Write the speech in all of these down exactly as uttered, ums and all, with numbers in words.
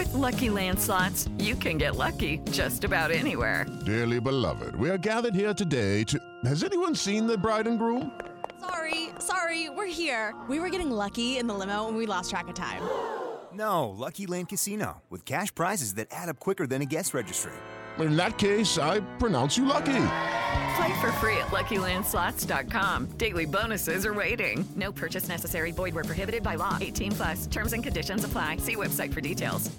With Lucky Land Slots, you can get lucky just about anywhere. Dearly beloved, we are gathered here today to... Has anyone seen the bride and groom? Sorry, sorry, we're here. We were getting lucky in the limo and we lost track of time. No, Lucky Land Casino, with cash prizes that add up quicker than a guest registry. In that case, I pronounce you lucky. Play for free at Lucky Land Slots dot com. Daily bonuses are waiting. No purchase necessary. Void where prohibited by law. eighteen plus. Terms and conditions apply. See website for details.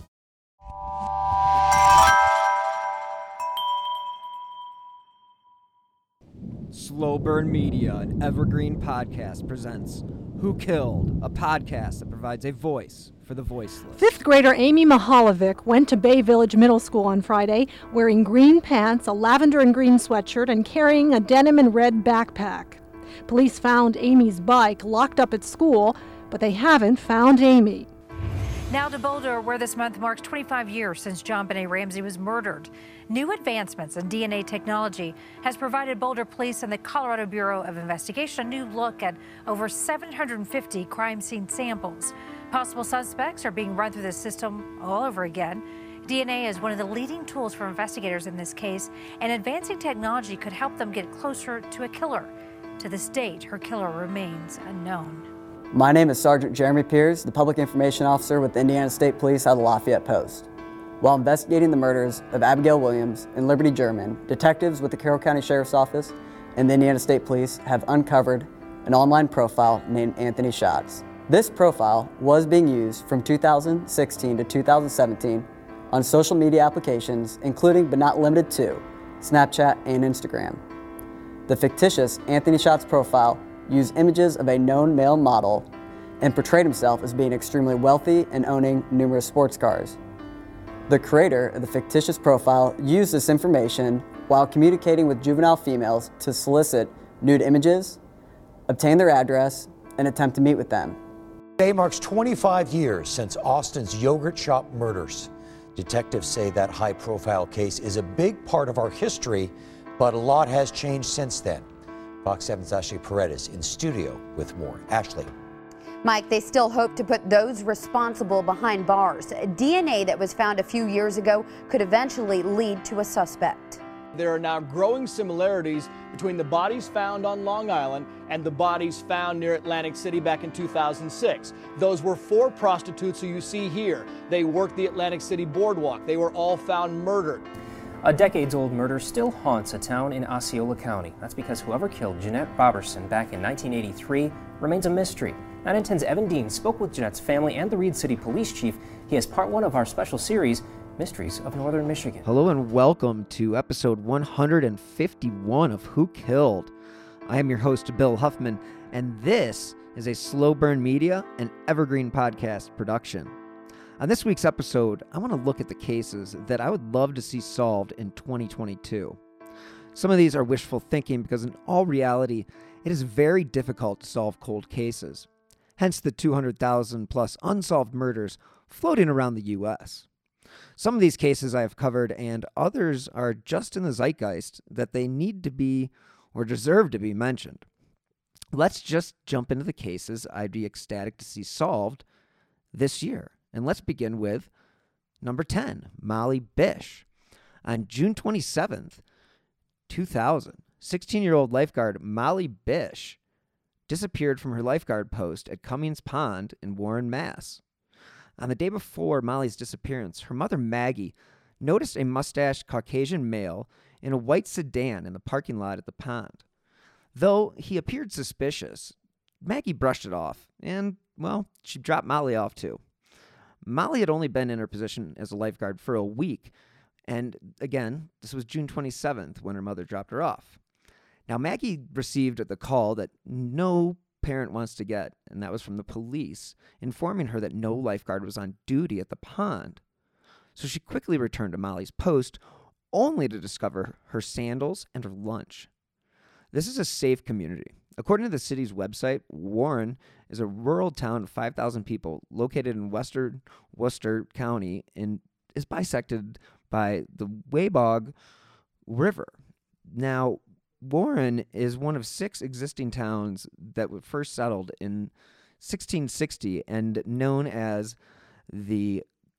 Slow Burn Media, an evergreen podcast, presents Who Killed, a podcast that provides a voice for the voiceless. Fifth grader Amy Mahalovic went to Bay Village Middle School on Friday wearing green pants, a lavender and green sweatshirt, and carrying a denim and red backpack. Police found Amy's bike locked up at school, but they haven't found Amy. Now to Boulder, where this month marks twenty-five years since JonBenet Ramsey was murdered. New advancements in D N A technology has provided Boulder Police and the Colorado Bureau of Investigation a new look at over seven hundred fifty crime scene samples. Possible suspects are being run through the system all over again. D N A is one of the leading tools for investigators in this case, and advancing technology could help them get closer to a killer. To this date, her killer remains unknown. My name is Sergeant Jeremy Piers, the Public Information Officer with the Indiana State Police out of the Lafayette Post. While investigating the murders of Abigail Williams and Liberty German, detectives with the Carroll County Sheriff's Office and the Indiana State Police have uncovered an online profile named Anthony Schatz. This profile was being used from two thousand sixteen to two thousand seventeen on social media applications, including but not limited to Snapchat and Instagram. The fictitious Anthony Schatz profile used images of a known male model and portrayed himself as being extremely wealthy and owning numerous sports cars. The creator of the fictitious profile used this information while communicating with juvenile females to solicit nude images, obtain their address, and attempt to meet with them. Today marks twenty-five years since Austin's yogurt shop murders. Detectives say that high-profile case is a big part of our history, but a lot has changed since then. Fox seven's Ashley Paredes in studio with more. Ashley. Mike, they still hope to put those responsible behind bars. D N A that was found a few years ago could eventually lead to a suspect. There are now growing similarities between the bodies found on Long Island and the bodies found near Atlantic City back in two thousand six. Those were four prostitutes who you see here. They worked the Atlantic City boardwalk. They were all found murdered. A decades-old murder still haunts a town in Osceola County. That's because whoever killed Jeanette Robertson back in nineteen eighty-three remains a mystery. nine on ten's Evan Dean spoke with Jeanette's family and the Reed City Police Chief. He has part one of our special series, Mysteries of Northern Michigan. Hello and welcome to episode one hundred fifty-one of Who Killed. I am your host, Bill Huffman, and this is a Slow Burn Media and Evergreen Podcast production. On this week's episode, I want to look at the cases that I would love to see solved in twenty twenty-two. Some of these are wishful thinking because in all reality, it is very difficult to solve cold cases. Hence the two hundred thousand plus unsolved murders floating around the U S. Some of these cases I have covered and others are just in the zeitgeist that they need to be or deserve to be mentioned. Let's just jump into the cases I'd be ecstatic to see solved this year. And let's begin with number ten, Molly Bish. On June twenty-seventh, two thousand, sixteen-year-old lifeguard Molly Bish disappeared from her lifeguard post at Cummings Pond in Warren, Mass. On the day before Molly's disappearance, her mother Maggie noticed a mustached Caucasian male in a white sedan in the parking lot at the pond. Though he appeared suspicious, Maggie brushed it off, and, well, she dropped Molly off too. Molly had only been in her position as a lifeguard for a week, and again, this was June twenty-seventh when her mother dropped her off. Now, Maggie received the call that no parent wants to get, and that was from the police, informing her that no lifeguard was on duty at the pond. So she quickly returned to Molly's post, only to discover her sandals and her lunch. This is a safe community. According to the city's website, Warren is a rural town of five thousand people located in western Worcester County and is bisected by the Wabaug River. Now, Warren is one of six existing towns that were first settled in sixteen sixty and known as the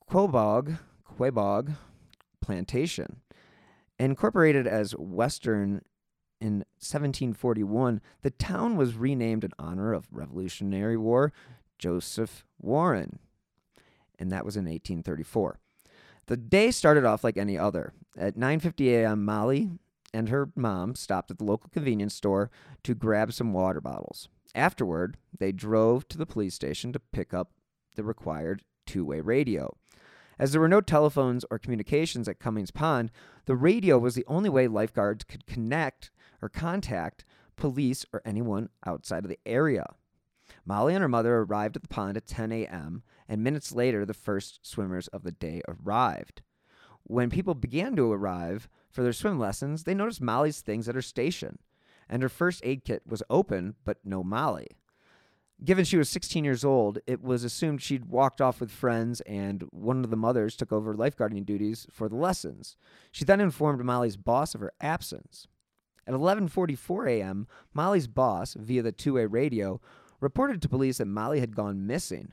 Quabog, Quabog Plantation. Incorporated as Western in seventeen forty-one, the town was renamed in honor of Revolutionary War Joseph Warren, and that was in eighteen thirty-four. The day started off like any other. At nine fifty a.m., Molly and her mom stopped at the local convenience store to grab some water bottles. Afterward, they drove to the police station to pick up the required two-way radio. As there were no telephones or communications at Cummings Pond, the radio was the only way lifeguards could connect or contact police or anyone outside of the area. Molly and her mother arrived at the pond at ten a.m., and minutes later, the first swimmers of the day arrived. When people began to arrive for their swim lessons, they noticed Molly's things at her station, and her first aid kit was open, but no Molly. Given she was sixteen years old, it was assumed she'd walked off with friends, and one of the mothers took over lifeguarding duties for the lessons. She then informed Molly's boss of her absence. At eleven forty-four a.m., Molly's boss, via the two-way radio, reported to police that Molly had gone missing.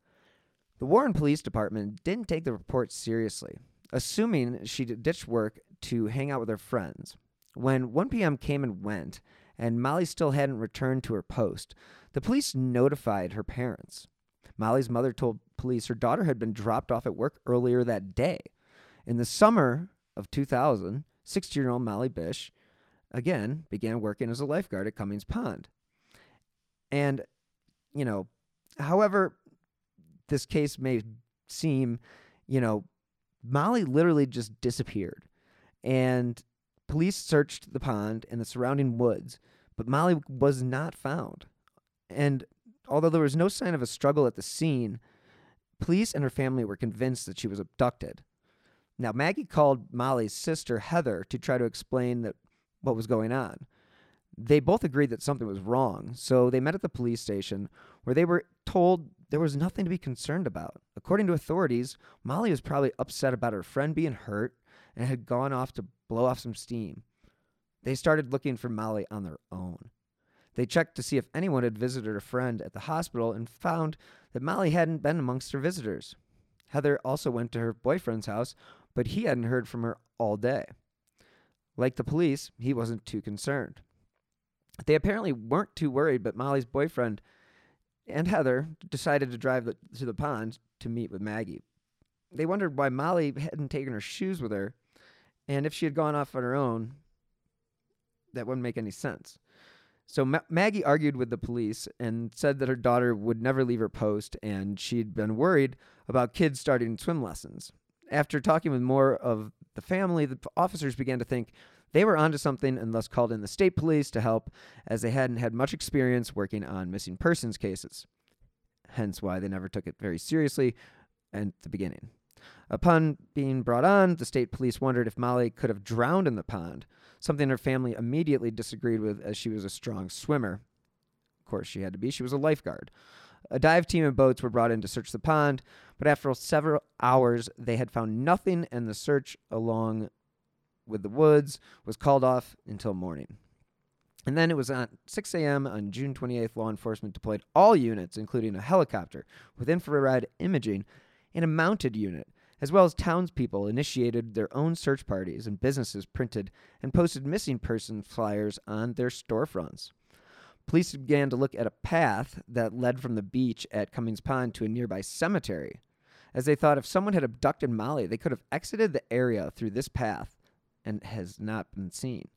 The Warren Police Department didn't take the report seriously, assuming she'd ditched work to hang out with her friends. When one p.m. came and went, and Molly still hadn't returned to her post, the police notified her parents. Molly's mother told police her daughter had been dropped off at work earlier that day. In the summer of two thousand, sixteen-year-old Molly Bish, again, began working as a lifeguard at Cummings Pond. And, you know, however this case may seem, you know, Molly literally just disappeared. And police searched the pond and the surrounding woods, but Molly was not found. And although there was no sign of a struggle at the scene, police and her family were convinced that she was abducted. Now, Maggie called Molly's sister, Heather, to try to explain that what was going on. They both agreed that something was wrong, so they met at the police station, where they were told there was nothing to be concerned about. According to authorities, Molly was probably upset about her friend being hurt and had gone off to blow off some steam. They started looking for Molly on their own. They checked to see if anyone had visited her friend at the hospital and found that Molly hadn't been amongst her visitors. Heather also went to her boyfriend's house, but he hadn't heard from her all day. Like the police, he wasn't too concerned. They apparently weren't too worried, but Molly's boyfriend and Heather decided to drive the, to the pond to meet with Maggie. They wondered why Molly hadn't taken her shoes with her, and if she had gone off on her own, that wouldn't make any sense. So Ma- Maggie argued with the police and said that her daughter would never leave her post, and she'd been worried about kids starting swim lessons. After talking with more of the family, the officers began to think they were onto something and thus called in the state police to help, as they hadn't had much experience working on missing persons cases. Hence why they never took it very seriously at the beginning. Upon being brought on, the state police wondered if Molly could have drowned in the pond, something her family immediately disagreed with, as she was a strong swimmer. Of course, she had to be. She was a lifeguard. A dive team and boats were brought in to search the pond, but after several hours, they had found nothing, and the search along with the woods was called off until morning. And then it was at six a.m. on June twenty-eighth, law enforcement deployed all units, including a helicopter with infrared imaging and a mounted unit, as well as townspeople initiated their own search parties, and businesses printed and posted missing person flyers on their storefronts. Police began to look at a path that led from the beach at Cummings Pond to a nearby cemetery, as they thought if someone had abducted Molly, they could have exited the area through this path and has not been seen.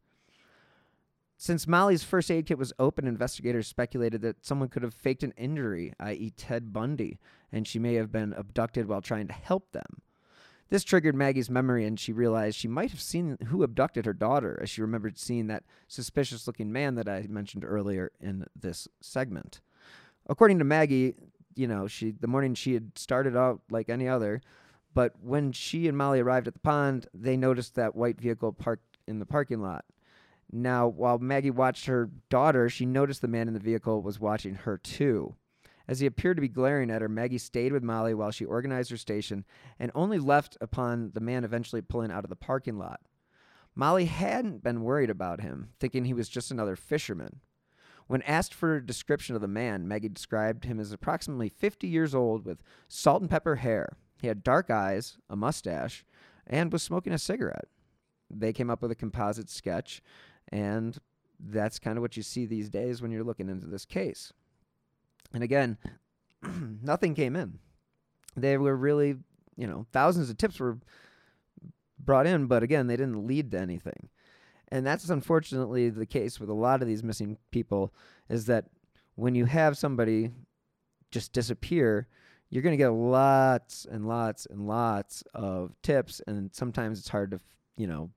Since Molly's first aid kit was open, investigators speculated that someone could have faked an injury, that is. Ted Bundy, and she may have been abducted while trying to help them. This triggered Maggie's memory, and she realized she might have seen who abducted her daughter, as she remembered seeing that suspicious-looking man that I mentioned earlier in this segment. According to Maggie, you know, she the morning she had started out like any other, but when she and Molly arrived at the pond, they noticed that white vehicle parked in the parking lot. Now, while Maggie watched her daughter, she noticed the man in the vehicle was watching her too. As he appeared to be glaring at her, Maggie stayed with Molly while she organized her station and only left upon the man eventually pulling out of the parking lot. Molly hadn't been worried about him, thinking he was just another fisherman. When asked for a description of the man, Maggie described him as approximately fifty years old with salt and pepper hair. He had dark eyes, a mustache, and was smoking a cigarette. They came up with a composite sketch, and that's kind of what you see these days when you're looking into this case. And again, nothing came in. They were really, you know, thousands of tips were brought in, but again, they didn't lead to anything. And that's unfortunately the case with a lot of these missing people, is that when you have somebody just disappear, you're going to get lots and lots and lots of tips, and sometimes it's hard to, you know,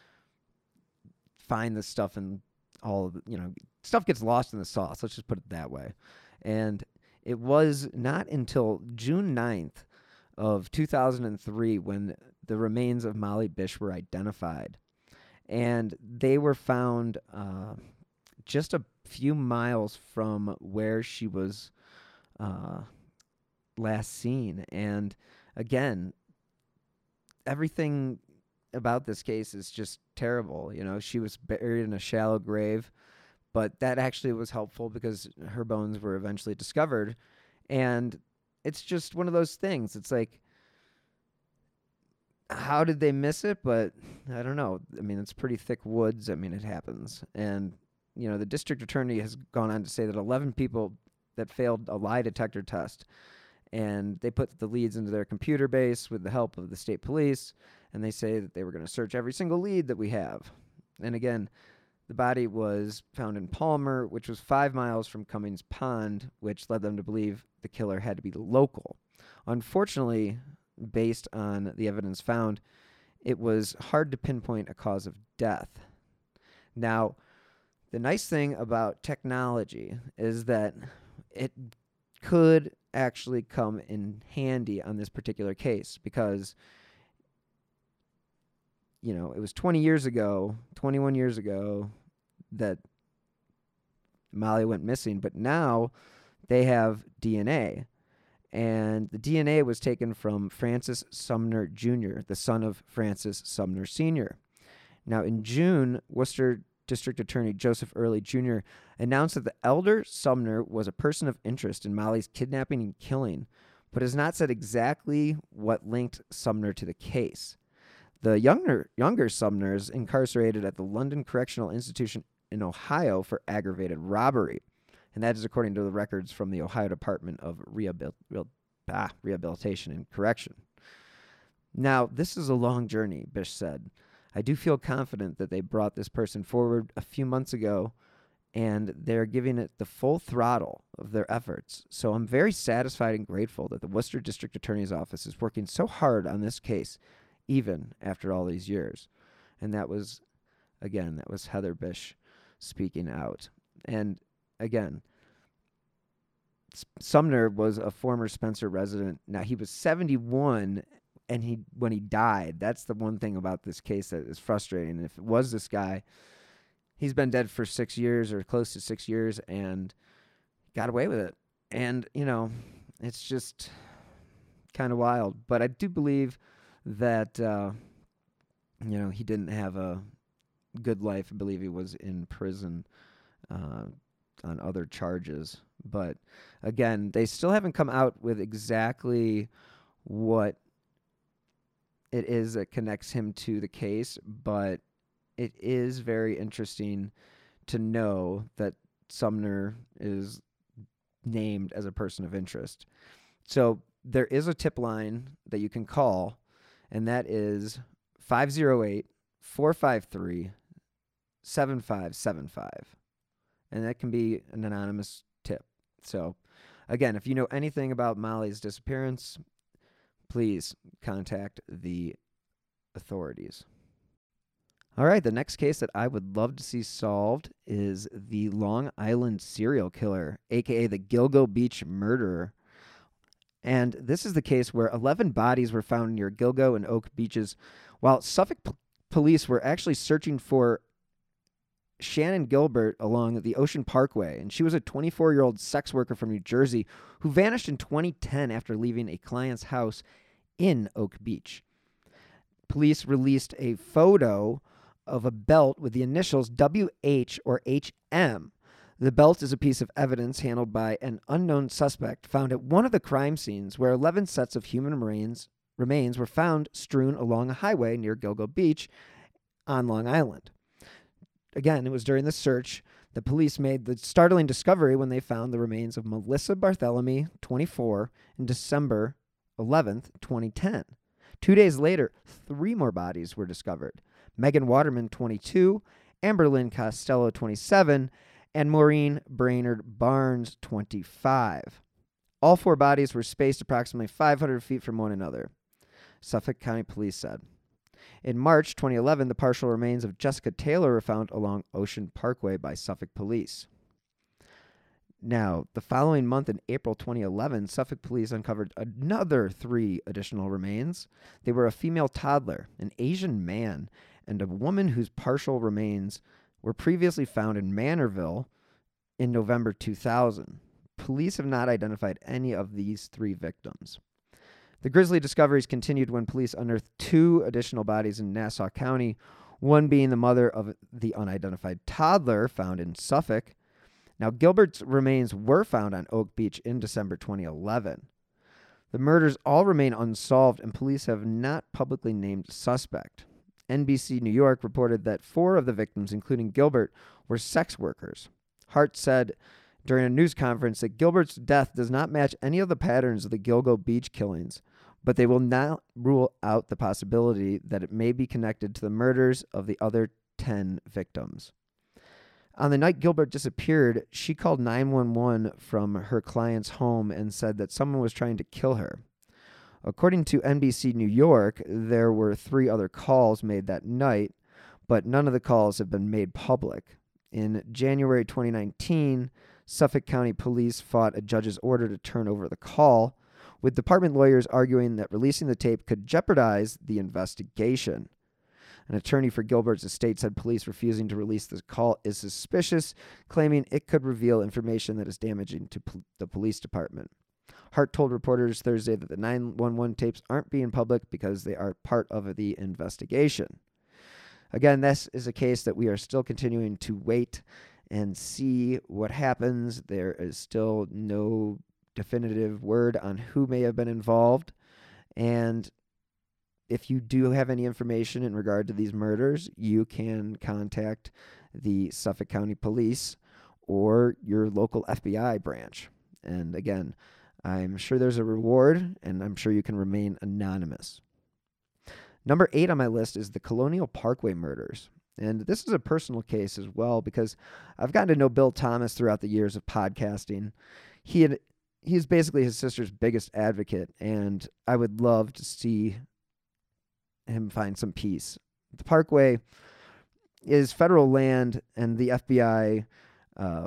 find the stuff, and all of the, you know, stuff gets lost in the sauce. Let's just put it that way. And it was not until June ninth of two thousand three when the remains of Molly Bish were identified. And they were found uh, just a few miles from where she was uh, last seen. And again, everything about this case is just terrible. You know, she was buried in a shallow grave, but that actually was helpful because her bones were eventually discovered. And it's just one of those things. It's like, how did they miss it? But I don't know. I mean, it's pretty thick woods. I mean, it happens. And, you know, the district attorney has gone on to say that eleven people that failed a lie detector test, and they put the leads into their computer base with the help of the state police, and they say that they were going to search every single lead that we have. And again, the body was found in Palmer, which was five miles from Cummings Pond, which led them to believe the killer had to be local. Unfortunately, based on the evidence found, it was hard to pinpoint a cause of death. Now, the nice thing about technology is that it could actually come in handy on this particular case, because, you know, it was twenty years ago, twenty-one years ago that Molly went missing, but now they have D N A. And the D N A was taken from Francis Sumner Junior, the son of Francis Sumner Senior Now, in June, Worcester District Attorney Joseph Early Junior announced that the elder Sumner was a person of interest in Molly's kidnapping and killing, but has not said exactly what linked Sumner to the case. The younger, younger Sumner is incarcerated at the London Correctional Institution in Ohio for aggravated robbery. And that is according to the records from the Ohio Department of Rehabil- Real- ah, Rehabilitation and Correction. Now, this is a long journey, Bish said. I do feel confident that they brought this person forward a few months ago, and they're giving it the full throttle of their efforts. So I'm very satisfied and grateful that the Worcester District Attorney's Office is working so hard on this case, even after all these years. And that was, again, that was Heather Bish speaking out. And again, Sumner was a former Spencer resident. Now, he was seventy-one, and he when he died, that's the one thing about this case that is frustrating. If it was this guy, he's been dead for six years or close to six years and got away with it. And, you know, it's just kind of wild. But I do believe that, uh, you know, he didn't have a good life. I believe he was in prison uh, on other charges. But again, they still haven't come out with exactly what it is that connects him to the case, but it is very interesting to know that Sumner is named as a person of interest. So there is a tip line that you can call, and that is five oh eight, four five three, seven five seven five. And that can be an anonymous tip. So, again, if you know anything about Molly's disappearance, please contact the authorities. All right, the next case that I would love to see solved is the Long Island serial killer, a k a the Gilgo Beach murderer. And this is the case where eleven bodies were found near Gilgo and Oak Beaches, while Suffolk p- police were actually searching for Shannon Gilbert along the Ocean Parkway, and she was a twenty-four-year-old sex worker from New Jersey who vanished in twenty ten after leaving a client's house in Oak Beach. Police released a photo of a belt with the initials W H or H M. The belt is a piece of evidence handled by an unknown suspect found at one of the crime scenes where eleven sets of human remains, remains were found strewn along a highway near Gilgo Beach on Long Island. Again, it was during the search the police made the startling discovery when they found the remains of Melissa Bartholomew, twenty-four, in December eleventh, twenty ten. Two days later, three more bodies were discovered. Megan Waterman, twenty-two, Amberlynn Costello, twenty-seven, and Maureen Brainerd Barnes, twenty-five. All four bodies were spaced approximately five hundred feet from one another, Suffolk County Police said. In March twenty eleven, the partial remains of Jessica Taylor were found along Ocean Parkway by Suffolk Police. Now, the following month in April twenty eleven, Suffolk Police uncovered another three additional remains. They were a female toddler, an Asian man, and a woman whose partial remains were previously found in Manorville in November two thousand. Police have not identified any of these three victims. The grisly discoveries continued when police unearthed two additional bodies in Nassau County, one being the mother of the unidentified toddler found in Suffolk. Now, Gilbert's remains were found on Oak Beach in December twenty eleven. The murders all remain unsolved, and police have not publicly named a suspect. N B C New York reported that four of the victims, including Gilbert, were sex workers. Hart said during a news conference that Gilbert's death does not match any of the patterns of the Gilgo Beach killings, but they will not rule out the possibility that it may be connected to the murders of the other ten victims. On the night Gilbert disappeared, she called nine one one from her client's home and said that someone was trying to kill her. According to N B C New York, there were three other calls made that night, but none of the calls have been made public. In January twenty nineteen, Suffolk County Police fought a judge's order to turn over the call, with department lawyers arguing that releasing the tape could jeopardize the investigation. An attorney for Gilbert's estate said police refusing to release the call is suspicious, claiming it could reveal information that is damaging to pol- the police department. Hart told reporters Thursday that the nine one one tapes aren't being public because they are part of the investigation. Again, this is a case that we are still continuing to wait and see what happens. There is still no definitive word on who may have been involved. And if you do have any information in regard to these murders, you can contact the Suffolk County Police or your local F B I branch. And again, I'm sure there's a reward, and I'm sure you can remain anonymous. Number eight on my list is the Colonial Parkway murders. And this is a personal case as well because I've gotten to know Bill Thomas throughout the years of podcasting. He had, he's basically his sister's biggest advocate, and I would love to see him find some peace. The Parkway is federal land, and the F B I uh,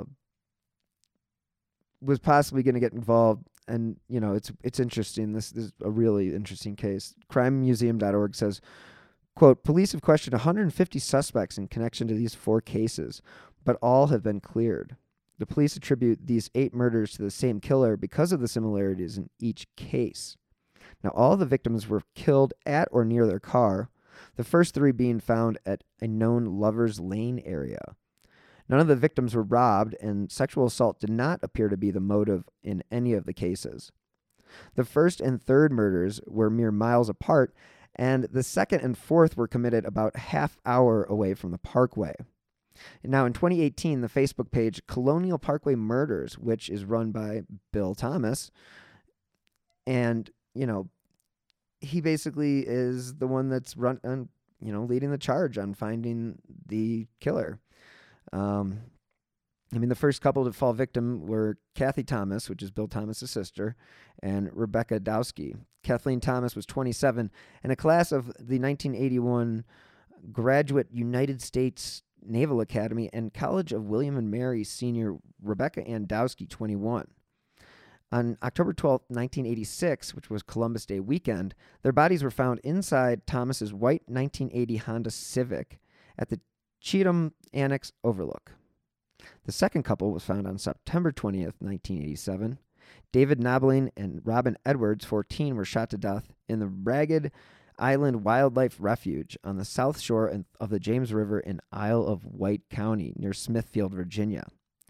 was possibly going to get involved. And, you know, it's it's interesting. This, this is a really interesting case. crime museum dot org says, quote, police have questioned one hundred fifty suspects in connection to these four cases, but all have been cleared. The police attribute these eight murders to the same killer because of the similarities in each case. Now, all the victims were killed at or near their car, the first three being found at a known Lover's Lane area. None of the victims were robbed, and sexual assault did not appear to be the motive in any of the cases. The first and third murders were mere miles apart, and the second and fourth were committed about a half hour away from the Parkway. And now, in twenty eighteen, the Facebook page Colonial Parkway Murders, which is run by Bill Thomas, and, you know, he basically is the one that's run, on, you know, leading the charge on finding the killer. Um, I mean, the first couple to fall victim were Kathy Thomas, which is Bill Thomas's sister, and Rebecca Dowski. Kathleen Thomas was twenty-seven, and a class of the nineteen eighty-one graduate United States Naval Academy and College of William and Mary senior Rebecca Ann Dowski, twenty-one. On October twelfth, nineteen eighty-six, which was Columbus Day weekend, their bodies were found inside Thomas's white nineteen eighty Honda Civic at the Cheatham Annex Overlook. The second couple was found on September twentieth, nineteen eighty-seven. David Nobbling and Robin Edwards, fourteen, were shot to death in the Ragged Island Wildlife Refuge on the south shore of the James River in Isle of Wight County near Smithfield, Virginia.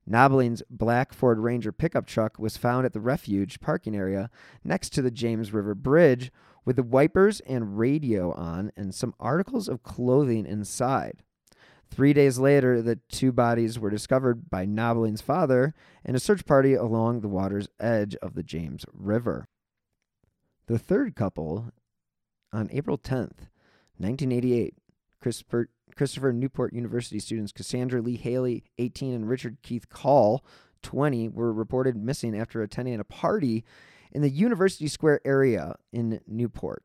Nobling's black Ford Ranger pickup truck was found at the refuge parking area next to the James River Bridge with the wipers and radio on and some articles of clothing inside. Three days later, the two bodies were discovered by Nobling's father and a search party along the water's edge of the James River. The third couple, on April tenth, nineteen eighty-eight, Christopher, Christopher Newport University students Cassandra Lee Haley, eighteen, and Richard Keith Call, twenty, were reported missing after attending a party in the University Square area in Newport.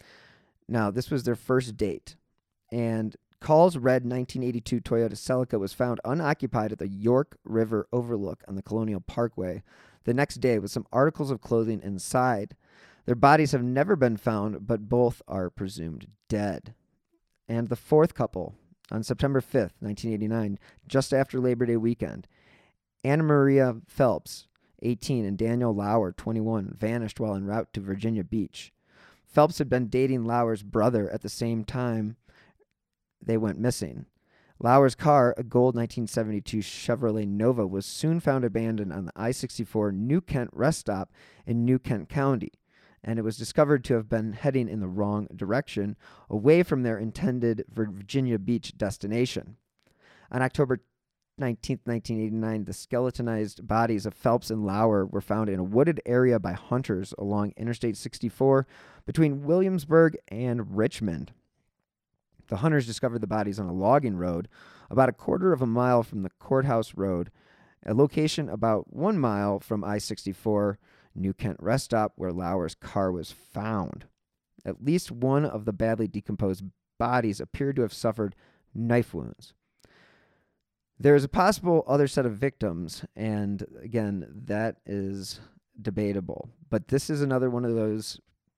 Now, this was their first date, and Call's red nineteen eighty-two Toyota Celica was found unoccupied at the York River Overlook on the Colonial Parkway the next day with some articles of clothing inside. Their bodies have never been found, but both are presumed dead. And the fourth couple, on September fifth, nineteen eighty-nine, just after Labor Day weekend, Anna Maria Phelps, eighteen, and Daniel Lauer, twenty-one, vanished while en route to Virginia Beach. Phelps had been dating Lauer's brother at the same time they went missing. Lauer's car, a gold nineteen seventy-two Chevrolet Nova, was soon found abandoned on the I sixty-four New Kent rest stop in New Kent County, and it was discovered to have been heading in the wrong direction, away from their intended Virginia Beach destination. On October nineteenth, nineteen eighty-nine, the skeletonized bodies of Phelps and Lauer were found in a wooded area by hunters along Interstate sixty-four between Williamsburg and Richmond. The hunters discovered the bodies on a logging road about a quarter of a mile from the Courthouse Road, a location about one mile from I sixty-four New Kent rest stop where Lauer's car was found. At least one of the badly decomposed bodies appeared to have suffered knife wounds. There is a possible other set of victims, and again, that is debatable. But this is another one of those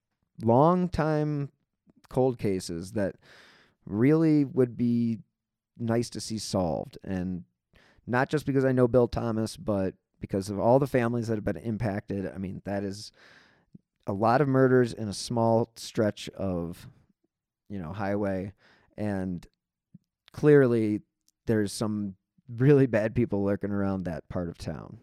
long-time cold cases that really would be nice to see solved. And not just because I know Bill Thomas, but because of all the families that have been impacted. I mean, that is a lot of murders in a small stretch of, you know, highway. And clearly there's some really bad people lurking around that part of town.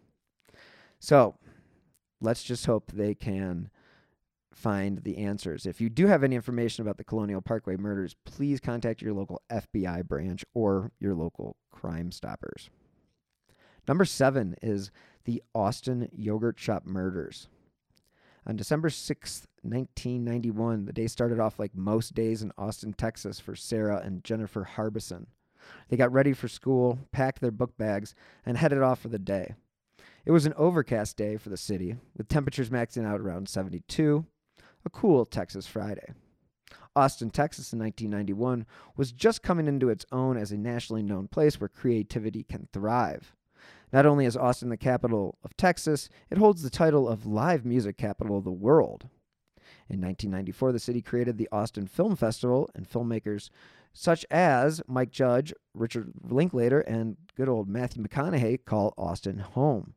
So let's just hope they can find the answers. If you do have any information about the Colonial Parkway murders, please contact your local F B I branch or your local Crime Stoppers. Number seven is the Austin Yogurt Shop murders. On December sixth, nineteen ninety-one, the day started off like most days in Austin, Texas for Sarah and Jennifer Harbison. They got ready for school, packed their book bags, and headed off for the day. It was an overcast day for the city, with temperatures maxing out around seventy-two, a cool Texas Friday. Austin, Texas in nineteen ninety-one was just coming into its own as a nationally known place where creativity can thrive. Not only is Austin the capital of Texas, it holds the title of live music capital of the world. In nineteen ninety-four, the city created the Austin Film Festival, and filmmakers such as Mike Judge, Richard Linklater, and good old Matthew McConaughey call Austin home.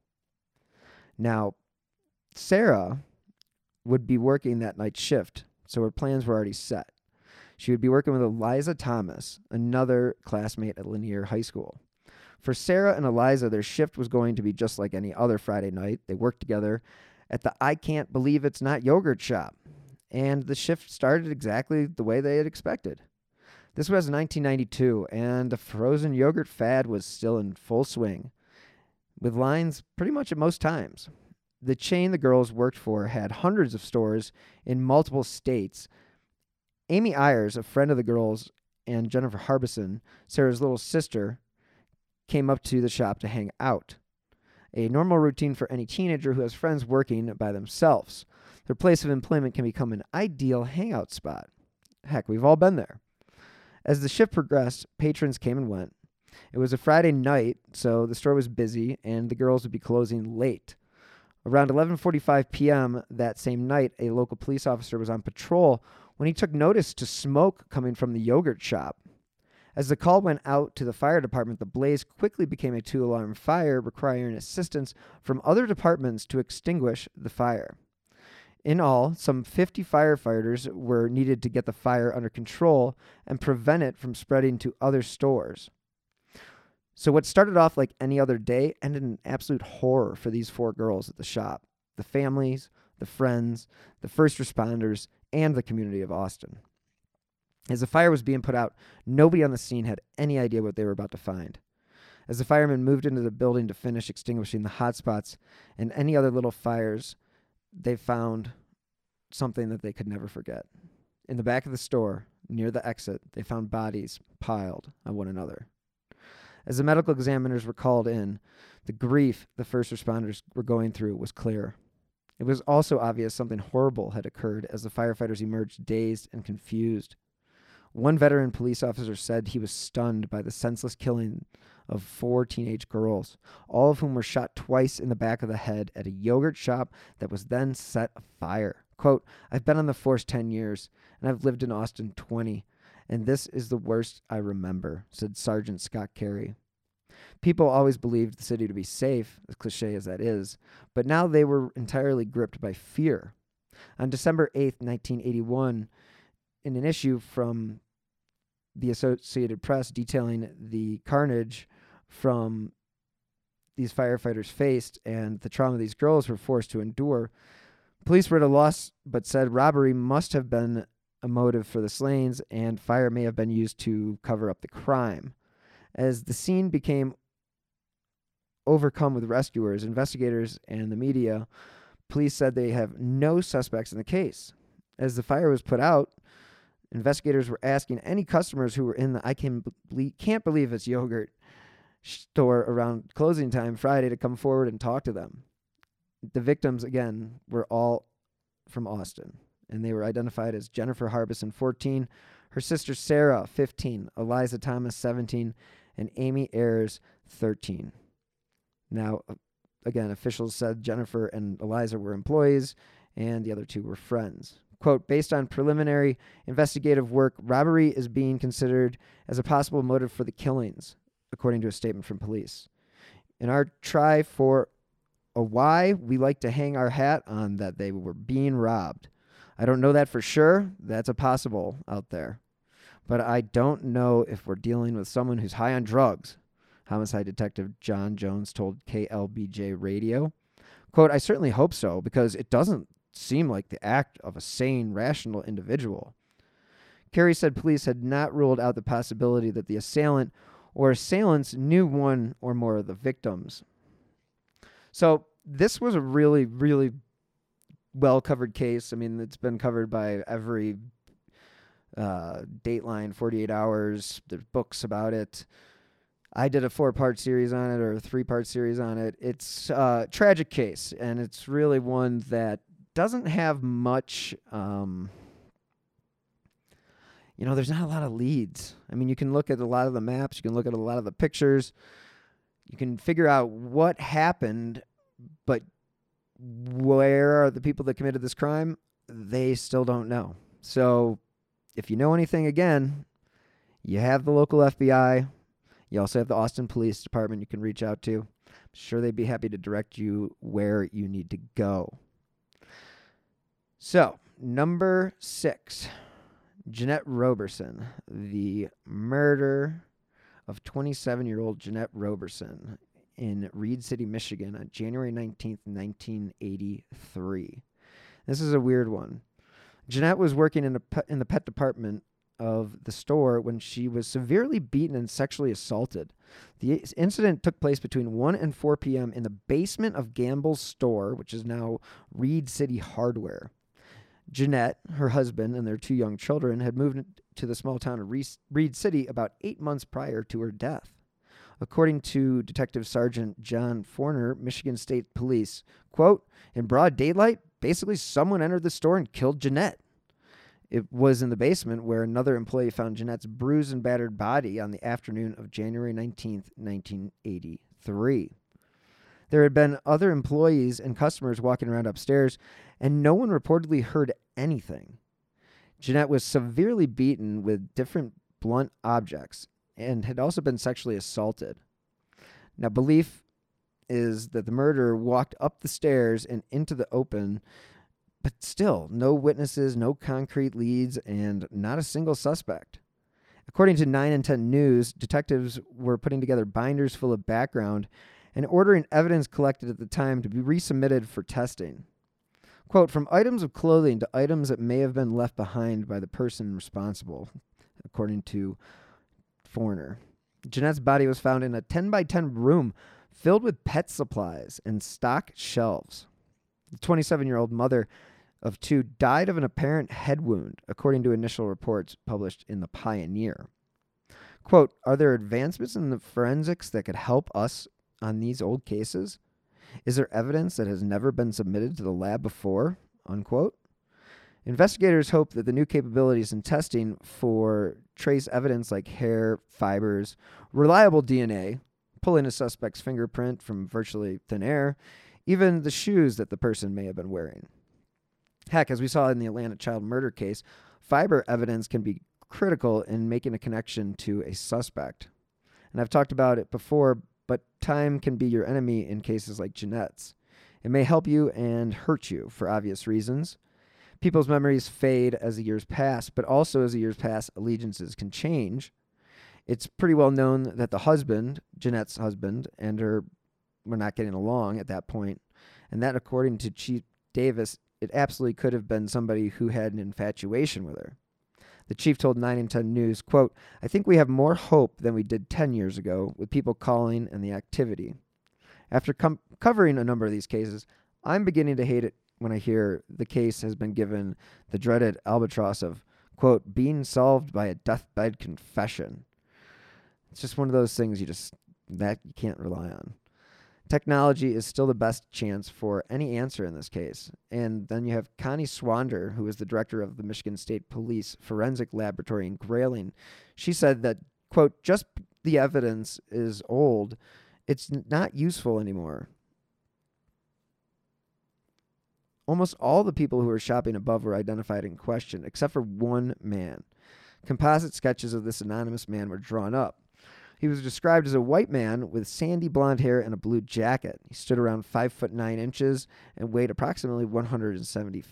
Now, Sarah would be working that night shift, so her plans were already set. She would be working with Eliza Thomas, another classmate at Lanier High School. For Sarah and Eliza, their shift was going to be just like any other Friday night. They worked together at the I Can't Believe It's Not Yogurt Shop, and the shift started exactly the way they had expected. This was nineteen ninety-two, and the frozen yogurt fad was still in full swing, with lines pretty much at most times. The chain the girls worked for had hundreds of stores in multiple states. Amy Ayers, a friend of the girls, and Jennifer Harbison, Sarah's little sister, came up to the shop to hang out. A normal routine for any teenager who has friends working by themselves. Their place of employment can become an ideal hangout spot. Heck, we've all been there. As the shift progressed, patrons came and went. It was a Friday night, so the store was busy, and the girls would be closing late. Around eleven forty-five p.m. that same night, a local police officer was on patrol when he took notice to smoke coming from the yogurt shop. As the call went out to the fire department, the blaze quickly became a two-alarm fire, requiring assistance from other departments to extinguish the fire. In all, some fifty firefighters were needed to get the fire under control and prevent it from spreading to other stores. So what started off like any other day ended in absolute horror for these four girls at the shop, the families, the friends, the first responders, and the community of Austin. As the fire was being put out, nobody on the scene had any idea what they were about to find. As the firemen moved into the building to finish extinguishing the hot spots and any other little fires, they found something that they could never forget. In the back of the store, near the exit, they found bodies piled on one another. As the medical examiners were called in, the grief the first responders were going through was clear. It was also obvious something horrible had occurred as the firefighters emerged dazed and confused. One veteran police officer said he was stunned by the senseless killing of four teenage girls, all of whom were shot twice in the back of the head at a yogurt shop that was then set afire. Quote, "I've been on the force ten years, and I've lived in Austin twenty, and this is the worst I remember," said Sergeant Scott Carey. People always believed the city to be safe, as cliche as that is, but now they were entirely gripped by fear. On December eighth, nineteen eighty-one, in an issue from the Associated Press detailing the carnage from these firefighters faced and the trauma these girls were forced to endure, police were at a loss but said robbery must have been a motive for the slayings and fire may have been used to cover up the crime. As the scene became overcome with rescuers, investigators, and the media, police said they have no suspects in the case. As the fire was put out, investigators were asking any customers who were in the I can ble- can't believe it's yogurt store around closing time Friday to come forward and talk to them. The victims, again, were all from Austin, and they were identified as Jennifer Harbison, fourteen, her sister Sarah, fifteen, Eliza Thomas, seventeen, and Amy Ayers, thirteen. Now, again, officials said Jennifer and Eliza were employees, and the other two were friends. Quote, "Based on preliminary investigative work, robbery is being considered as a possible motive for the killings," according to a statement from police. "In our try for a why, we like to hang our hat on that they were being robbed. I don't know that for sure. That's a possible out there. But I don't know if we're dealing with someone who's high on drugs," homicide detective John Jones told K L B J Radio. Quote, "I certainly hope so, because it doesn't seem like the act of a sane, rational individual." Carey said police had not ruled out the possibility that the assailant or assailants knew one or more of the victims. So this was a really, really well-covered case. I mean, it's been covered by every uh, Dateline, forty-eight hours. There's books about it. I did a four-part series on it, or a three-part series on it. It's a tragic case, and it's really one that doesn't have much, um, you know, there's not a lot of leads. I mean, you can look at a lot of the maps, you can look at a lot of the pictures, you can figure out what happened, but where are the people that committed this crime? They still don't know. So if you know anything, again, you have the local F B I. You also have the Austin Police Department you can reach out to. I'm sure they'd be happy to direct you where you need to go. So, number six, Jeanette Roberson, the murder of twenty-seven-year-old Jeanette Roberson in Reed City, Michigan on January nineteenth, nineteen eighty-three. This is a weird one. Jeanette was working in, a pet, in the pet department of the store when she was severely beaten and sexually assaulted. The incident took place between one and four p.m. in the basement of Gamble's store, which is now Reed City Hardware. Jeanette, her husband, and their two young children had moved to the small town of Reed City about eight months prior to her death. According to Detective Sergeant John Forner, Michigan State Police, quote, "In broad daylight, basically someone entered the store and killed Jeanette. It was in the basement where another employee found Jeanette's bruised and battered body on the afternoon of January nineteenth, nineteen eighty-three. There had been other employees and customers walking around upstairs, and no one reportedly heard anything. Jeanette was severely beaten with different blunt objects and had also been sexually assaulted. Now, belief is that the murderer walked up the stairs and into the open, but still, no witnesses, no concrete leads, and not a single suspect. According to nine and ten News, detectives were putting together binders full of background and ordering evidence collected at the time to be resubmitted for testing. Quote, from items of clothing to items that may have been left behind by the person responsible, according to Foreigner. Jeanette's body was found in a ten by ten room filled with pet supplies and stock shelves. The twenty-seven-year-old mother of two died of an apparent head wound, according to initial reports published in The Pioneer. Quote, are there advancements in the forensics that could help us on these old cases? Is there evidence that has never been submitted to the lab before? Unquote. Investigators hope that the new capabilities in testing for trace evidence like hair, fibers, reliable D N A, pulling a suspect's fingerprint from virtually thin air, even the shoes that the person may have been wearing. Heck, as we saw in the Atlanta child murder case, fiber evidence can be critical in making a connection to a suspect. And I've talked about it before, but time can be your enemy in cases like Jeanette's. It may help you and hurt you for obvious reasons. People's memories fade as the years pass, but also as the years pass, allegiances can change. It's pretty well known that the husband, Jeanette's husband, and her were not getting along at that point, and that, according to Chief Davis, it absolutely could have been somebody who had an infatuation with her. The chief told nine and ten News, quote, I think we have more hope than we did ten years ago with people calling and the activity. After com- covering a number of these cases, I'm beginning to hate it when I hear the case has been given the dreaded albatross of, quote, being solved by a deathbed confession. It's just one of those things you just, that you can't rely on. Technology is still the best chance for any answer in this case. And then you have Connie Swander, who is the director of the Michigan State Police Forensic Laboratory in Grayling. She said that, quote, just the evidence is old. It's not useful anymore. Almost all the people who were shopping above were identified in question, except for one man. Composite sketches of this anonymous man were drawn up. He was described as a white man with sandy blonde hair and a blue jacket. He stood around five foot nine inches and weighed approximately one hundred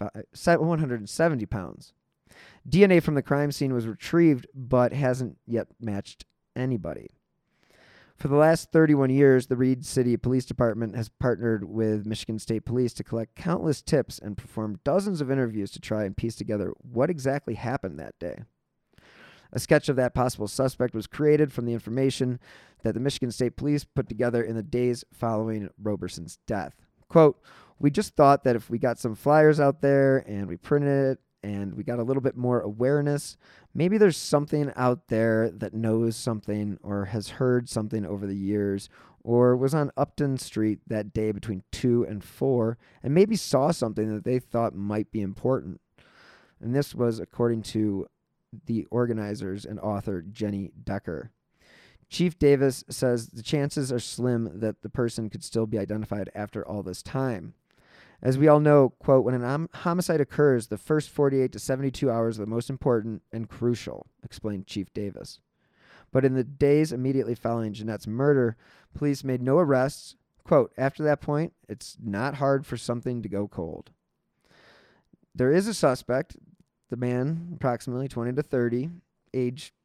seventy pounds. D N A from the crime scene was retrieved, but hasn't yet matched anybody. For the last thirty-one years, the Reed City Police Department has partnered with Michigan State Police to collect countless tips and perform dozens of interviews to try and piece together what exactly happened that day. A sketch of that possible suspect was created from the information that the Michigan State Police put together in the days following Roberson's death. Quote, we just thought that if we got some flyers out there and we printed it and we got a little bit more awareness, maybe there's something out there that knows something or has heard something over the years or was on Upton Street that day between two and four and maybe saw something that they thought might be important. And this was according to the organizers and author Jenny Decker. Chief Davis says the chances are slim that the person could still be identified after all this time. As we all know, quote, when an homicide occurs, the first forty-eight to seventy-two hours are the most important and crucial, explained Chief Davis. But in the days immediately following Jeanette's murder, police made no arrests. Quote, after that point, it's not hard for something to go cold. There is a suspect. The man, approximately twenty to thirty, age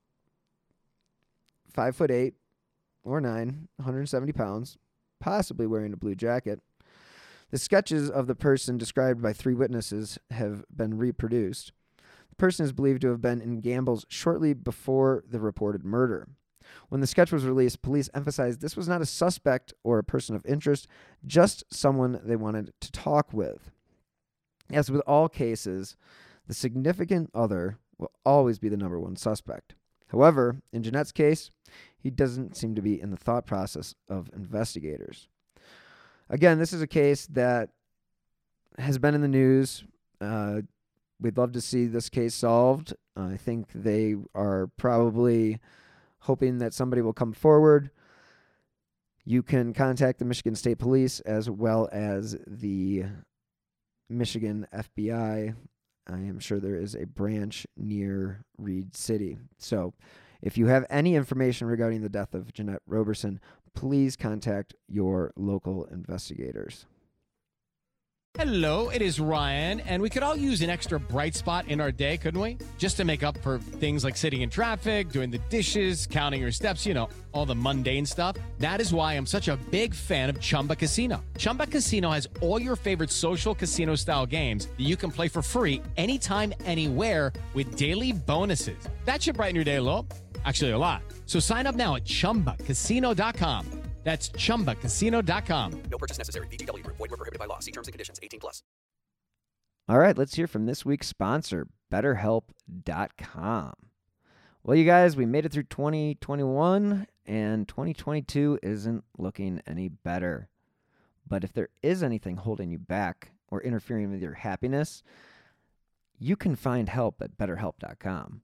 five foot eight or nine, one hundred seventy pounds, possibly wearing a blue jacket. The sketches of the person described by three witnesses have been reproduced. The person is believed to have been in Gamble's shortly before the reported murder. When the sketch was released, police emphasized this was not a suspect or a person of interest, just someone they wanted to talk with. As with all cases, the significant other will always be the number one suspect. However, in Jeanette's case, he doesn't seem to be in the thought process of investigators. Again, this is a case that has been in the news. Uh, we'd love to see this case solved. Uh, I think they are probably hoping that somebody will come forward. You can contact the Michigan State Police as well as the Michigan F B I. I am sure there is a branch near Reed City. So if you have any information regarding the death of Jeanette Roberson, please contact your local investigators. Hello, it is Ryan, and we could all use an extra bright spot in our day, couldn't we? Just to make up for things like sitting in traffic, doing the dishes, counting your steps, you know, all the mundane stuff. That is why I'm such a big fan of Chumba Casino. Chumba Casino has all your favorite social casino-style games that you can play for free anytime, anywhere with daily bonuses. That should brighten your day a little. Actually, a lot. So sign up now at chumba casino dot com. That's chumba casino dot com. No purchase necessary. V G W Group. Void where prohibited by law. See terms and conditions. eighteen plus. All right, let's hear from this week's sponsor, better help dot com. Well, you guys, we made it through twenty twenty-one, and twenty twenty-two isn't looking any better. But if there is anything holding you back or interfering with your happiness, you can find help at better help dot com.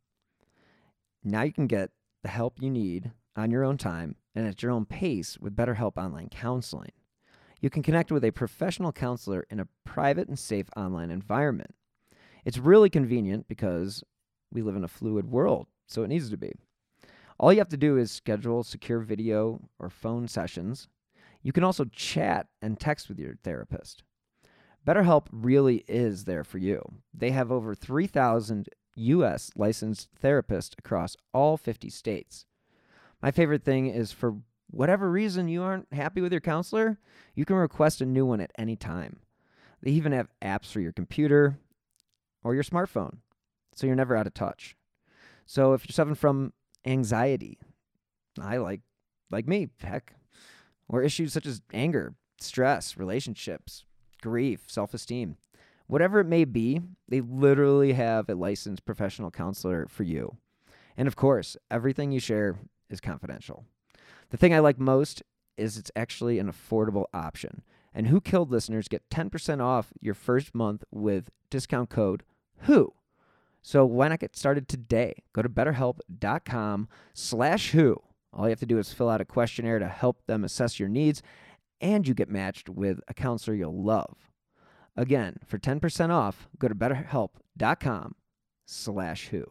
Now you can get the help you need on your own time and at your own pace with BetterHelp Online Counseling. You can connect with a professional counselor in a private and safe online environment. It's really convenient because we live in a fluid world, so it needs to be. All you have to do is schedule secure video or phone sessions. You can also chat and text with your therapist. BetterHelp really is there for you. They have over three thousand U S licensed therapists across all fifty states. My favorite thing is for whatever reason you aren't happy with your counselor, you can request a new one at any time. They even have apps for your computer or your smartphone, so you're never out of touch. So if you're suffering from anxiety, I like, like me, heck, or issues such as anger, stress, relationships, grief, self-esteem, whatever it may be, they literally have a licensed professional counselor for you. And of course, everything you share is confidential. The thing I like most is it's actually an affordable option. And Who Killed listeners get ten percent off your first month with discount code WHO. So why not get started today? Go to betterhelp dot com slash who. All you have to do is fill out a questionnaire to help them assess your needs, and you get matched with a counselor you'll love. Again, for ten percent off, go to betterhelp dot com slash who.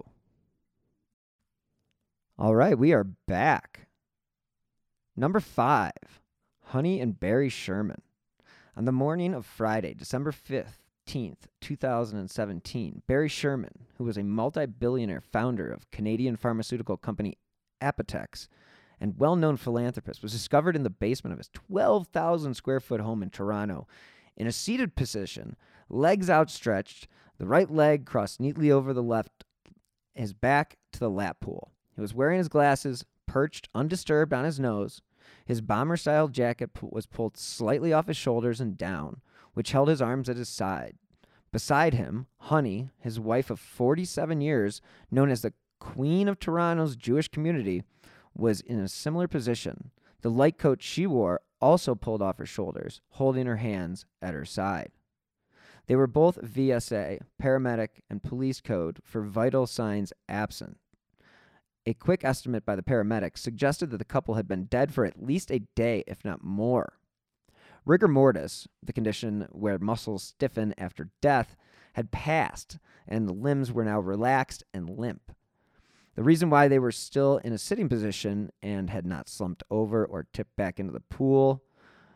All right, we are back. Number five, Honey and Barry Sherman. On the morning of Friday, December fifteenth, two thousand seventeen, Barry Sherman, who was a multi-billionaire founder of Canadian pharmaceutical company Apotex and well-known philanthropist, was discovered in the basement of his twelve thousand square foot home in Toronto in a seated position, legs outstretched, the right leg crossed neatly over the left, his back to the lap pool. He was wearing his glasses, perched undisturbed on his nose. His bomber-style jacket was pulled slightly off his shoulders and down, which held his arms at his side. Beside him, Honey, his wife of forty-seven years, known as the Queen of Toronto's Jewish community, was in a similar position. The light coat she wore also pulled off her shoulders, holding her hands at her side. They were both V S A, paramedic, and police code for vital signs absent. A quick estimate by the paramedics suggested that the couple had been dead for at least a day, if not more. Rigor mortis, the condition where muscles stiffen after death, had passed, and the limbs were now relaxed and limp. The reason why they were still in a sitting position and had not slumped over or tipped back into the pool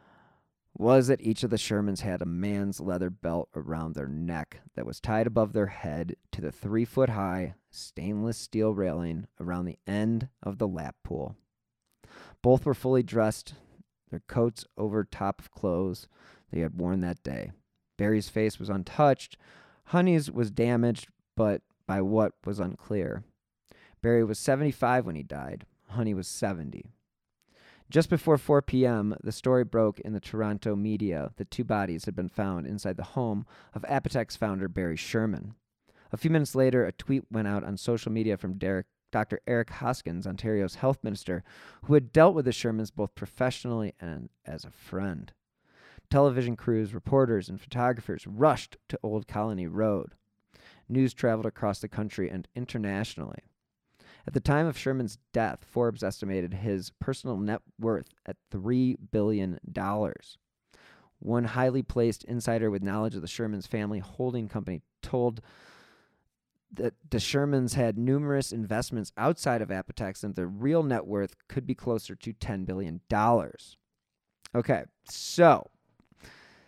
was that each of the Shermans had a man's leather belt around their neck that was tied above their head to the three-foot-high stainless steel railing around the end of the lap pool. Both were fully dressed, their coats over top of clothes they had worn that day. Barry's face was untouched. Honey's was damaged, but by what was unclear. Barry was seventy-five when he died. Honey was seventy. Just before four p.m., the story broke in the Toronto media that two bodies had been found inside the home of Apotex founder Barry Sherman. A few minutes later, a tweet went out on social media from Derek, Doctor Eric Hoskins, Ontario's health minister, who had dealt with the Shermans both professionally and as a friend. Television crews, reporters, and photographers rushed to Old Colony Road. News traveled across the country and internationally. At the time of Sherman's death, Forbes estimated his personal net worth at three billion dollars. One highly placed insider with knowledge of the Shermans family holding company told that the Shermans had numerous investments outside of Apotex and their real net worth could be closer to ten billion dollars. Okay, so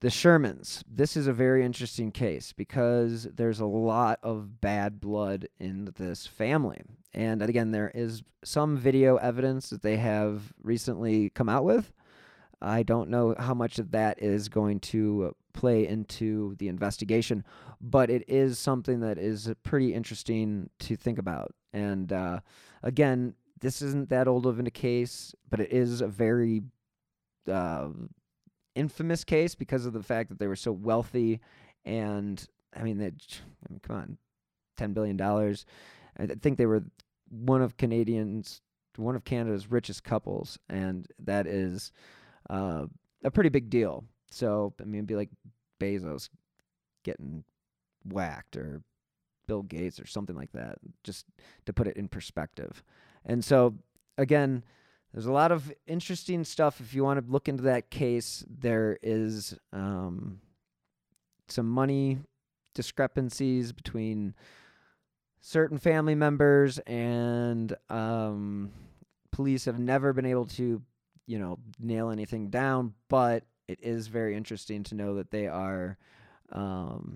The Shermans. This is a very interesting case because there's a lot of bad blood in this family. And again, there is some video evidence that they have recently come out with. I don't know how much of that is going to play into the investigation, but it is something that is pretty interesting to think about. And uh, again, this isn't that old of a case, but it is a very uh, infamous case because of the fact that they were so wealthy. And I mean, they, I mean, come on, ten billion dollars. I think they were one of Canadians, one of Canada's richest couples, and that is uh, a pretty big deal. So, I mean, it'd be like Bezos getting whacked or Bill Gates or something like that, just to put it in perspective. And so, again, there's a lot of interesting stuff. If you want to look into that case, there is um, some money discrepancies between certain family members, and um, police have never been able to, you know, nail anything down, but it is very interesting to know that they are um,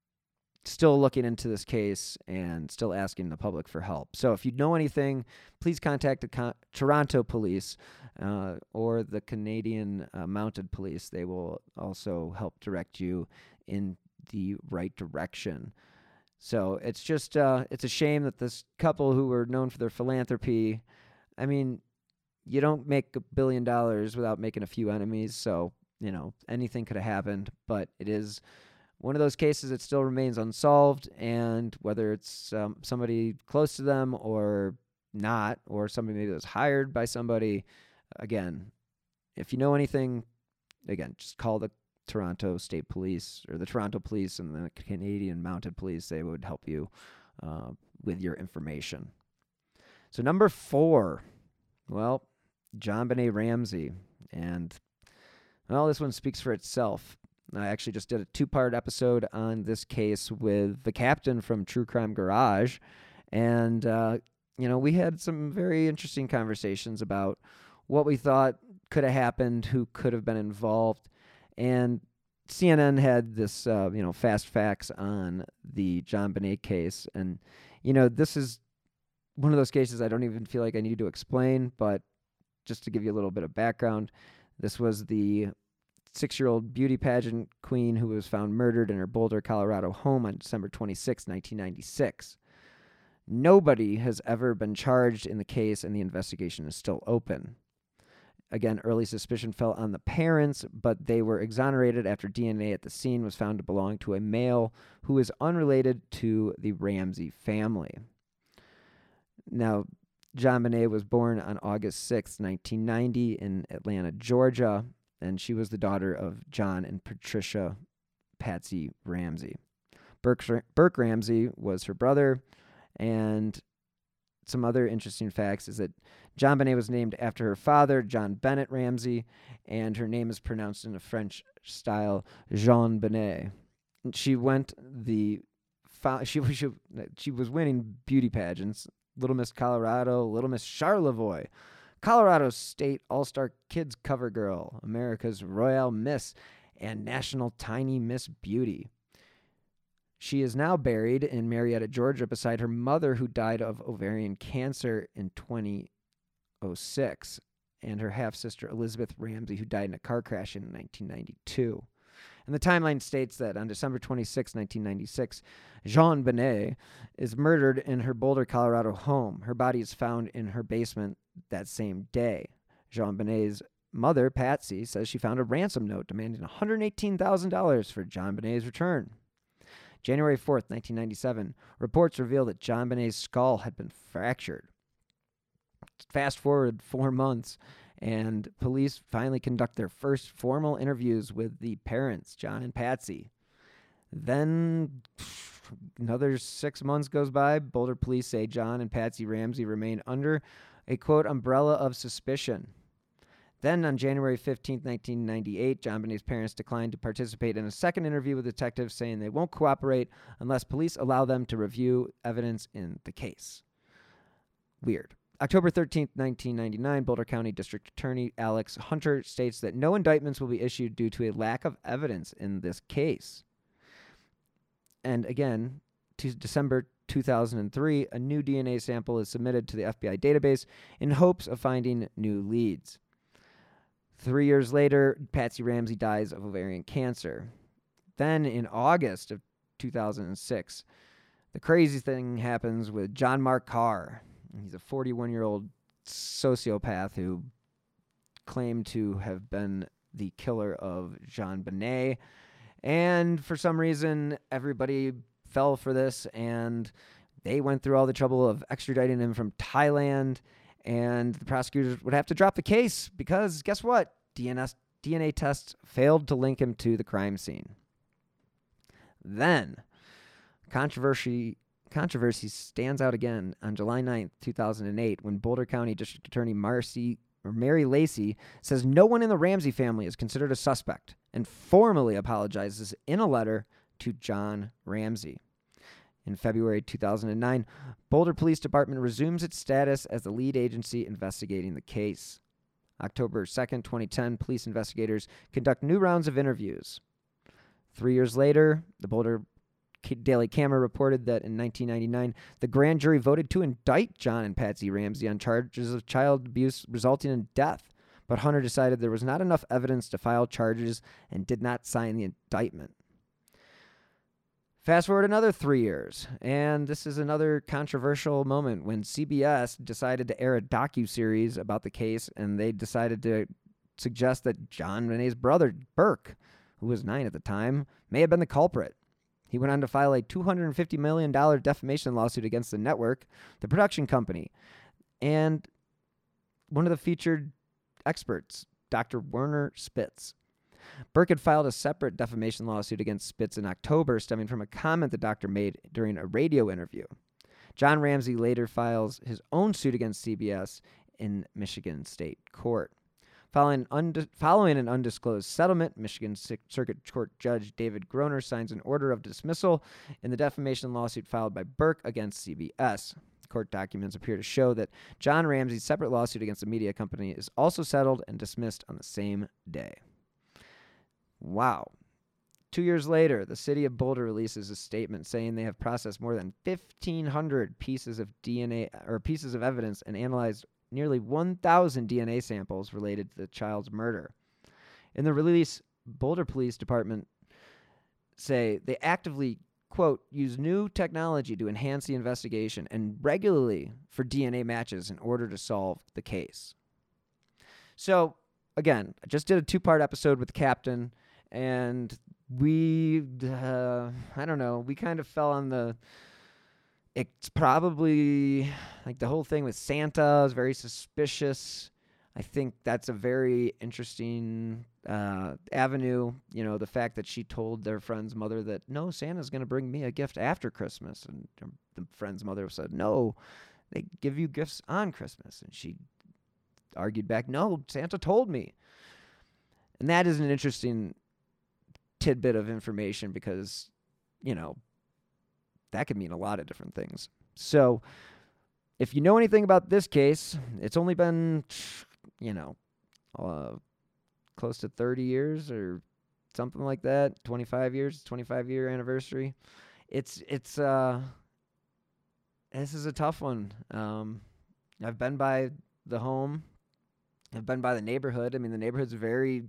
still looking into this case and still asking the public for help. So if you know anything, please contact the Con- Toronto Police uh, or the Canadian uh, Mounted Police. They will also help direct you in the right direction. So it's just, uh, it's a shame that this couple who were known for their philanthropy, I mean, you don't make a billion dollars without making a few enemies. So, you know, anything could have happened, but it is one of those cases that still remains unsolved. And whether it's um, somebody close to them or not, or somebody maybe that was hired by somebody, again, if you know anything, again, just call the Toronto State Police or the Toronto Police and the Canadian Mounted Police. They would help you uh, with your information. So number four, well, JonBenét Ramsey. And, well, this one speaks for itself. I actually just did a two-part episode on this case with the captain from True Crime Garage. And, uh, you know, we had some very interesting conversations about what we thought could have happened, who could have been involved. And C N N had this, uh, you know, fast facts on the JonBenét case. And, you know, this is one of those cases I don't even feel like I need to explain, but just to give you a little bit of background, this was the six-year-old beauty pageant queen who was found murdered in her Boulder, Colorado home on December twenty-sixth, nineteen ninety-six. Nobody has ever been charged in the case, and the investigation is still open. Again, early suspicion fell on the parents, but they were exonerated after D N A at the scene was found to belong to a male who is unrelated to the Ramsey family. Now, JonBenét was born on August sixth, nineteen ninety in Atlanta, Georgia, and she was the daughter of John and Patricia Patsy Ramsey. Burke, Burke Ramsey was her brother, and some other interesting facts is that JonBenét was named after her father, John Bennett Ramsey, and her name is pronounced in a French style, Jean Benet. She went the she, she she was winning beauty pageants, Little Miss Colorado, Little Miss Charlevoix, Colorado State All-Star Kids Cover Girl, America's Royale Miss, and National Tiny Miss Beauty. She is now buried in Marietta, Georgia, beside her mother, who died of ovarian cancer in twenty oh six, and her half-sister Elizabeth Ramsey, who died in a car crash in nineteen ninety-two. And the timeline states that on December twenty-sixth, nineteen ninety-six, JonBenét is murdered in her Boulder, Colorado home. Her body is found in her basement that same day. JonBenét's mother, Patsy, says she found a ransom note demanding one hundred eighteen thousand dollars for JonBenét's return. January fourth, nineteen ninety-seven, reports reveal that JonBenét's skull had been fractured. Fast forward four months, and police finally conduct their first formal interviews with the parents, John and Patsy. Then another six months goes by. Boulder police say John and Patsy Ramsey remain under a, quote, umbrella of suspicion. Then on January fifteenth, nineteen ninety-eight, JonBenét's parents declined to participate in a second interview with detectives, saying they won't cooperate unless police allow them to review evidence in the case. Weird. October thirteenth, nineteen ninety-nine, Boulder County District Attorney Alex Hunter states that no indictments will be issued due to a lack of evidence in this case. And again, to December two thousand three, a new D N A sample is submitted to the F B I database in hopes of finding new leads. Three years later, Patsy Ramsey dies of ovarian cancer. Then in August of two thousand six, the crazy thing happens with John Mark Carr. He's a forty-one-year-old sociopath who claimed to have been the killer of JonBenet. And for some reason, everybody fell for this, and they went through all the trouble of extraditing him from Thailand, and the prosecutors would have to drop the case because, guess what? D N A tests failed to link him to the crime scene. Then, controversy controversy stands out again on July ninth, two thousand eight, when Boulder County District Attorney Marcy or Mary Lacey says no one in the Ramsey family is considered a suspect and formally apologizes in a letter to John Ramsey. In February two thousand nine, Boulder Police Department resumes its status as the lead agency investigating the case. October second, twenty ten, police investigators conduct new rounds of interviews. Three years later, the Boulder Daily Camera reported that in nineteen ninety-nine, the grand jury voted to indict John and Patsy Ramsey on charges of child abuse resulting in death, but Hunter decided there was not enough evidence to file charges and did not sign the indictment. Fast forward another three years, and this is another controversial moment when C B S decided to air a docuseries about the case, and they decided to suggest that JonBenet's brother, Burke, who was nine at the time, may have been the culprit. He went on to file a two hundred fifty million dollars defamation lawsuit against the network, the production company, and one of the featured experts, Doctor Werner Spitz. Burke had filed a separate defamation lawsuit against Spitz in October, stemming from a comment the doctor made during a radio interview. John Ramsey later files his own suit against C B S in Michigan State Court. Following, unde- following an undisclosed settlement, Michigan Circuit Court Judge David Groner signs an order of dismissal in the defamation lawsuit filed by Burke against C B S. Court documents appear to show that John Ramsey's separate lawsuit against the media company is also settled and dismissed on the same day. Wow. Two years later, the city of Boulder releases a statement saying they have processed more than fifteen hundred pieces of D N A or pieces of evidence and analyzed nearly one thousand D N A samples related to the child's murder. In the release, Boulder Police Department say they actively, quote, use new technology to enhance the investigation and regularly for D N A matches in order to solve the case. So, again, I just did a two-part episode with the captain, and we, uh, I don't know, we kind of fell on the, it's probably, like the whole thing with Santa is very suspicious. I think that's a very interesting uh, avenue. You know, the fact that she told their friend's mother that, no, Santa's going to bring me a gift after Christmas. And the friend's mother said, no, they give you gifts on Christmas. And she argued back, no, Santa told me. And that is an interesting tidbit of information because, you know, that could mean a lot of different things. So if you know anything about this case, it's only been, you know, uh, close to thirty years or something like that, twenty-five years, twenty-five year anniversary. It's, it's, uh, this is a tough one. Um, I've been by the home. I've been by the neighborhood. I mean, the neighborhood's very,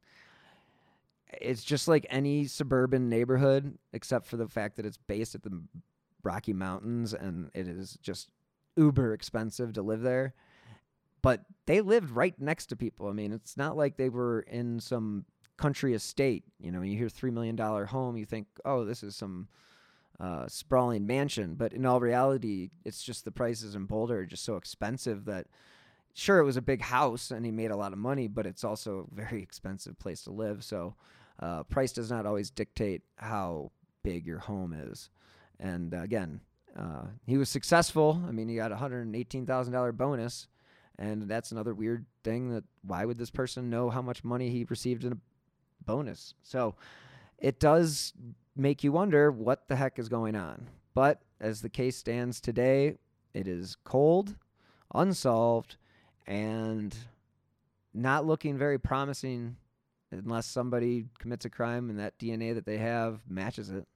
it's just like any suburban neighborhood, except for the fact that it's based at the Rocky Mountains and it is just uber expensive to live there. But they lived right next to people. I mean, it's not like they were in some country estate. You know, you hear three million dollars home, you think, oh, this is some uh, sprawling mansion. But in all reality, it's just the prices in Boulder are just so expensive that, sure, it was a big house and he made a lot of money, but it's also a very expensive place to live. So uh, price does not always dictate how big your home is. And uh, again, uh, he was successful. I mean, he got a one hundred eighteen thousand dollars bonus. And that's another weird thing, that why would this person know how much money he received in a bonus? So it does make you wonder what the heck is going on. But as the case stands today, it is cold. unsolved and not looking very promising unless somebody commits a crime and that D N A that they have matches it.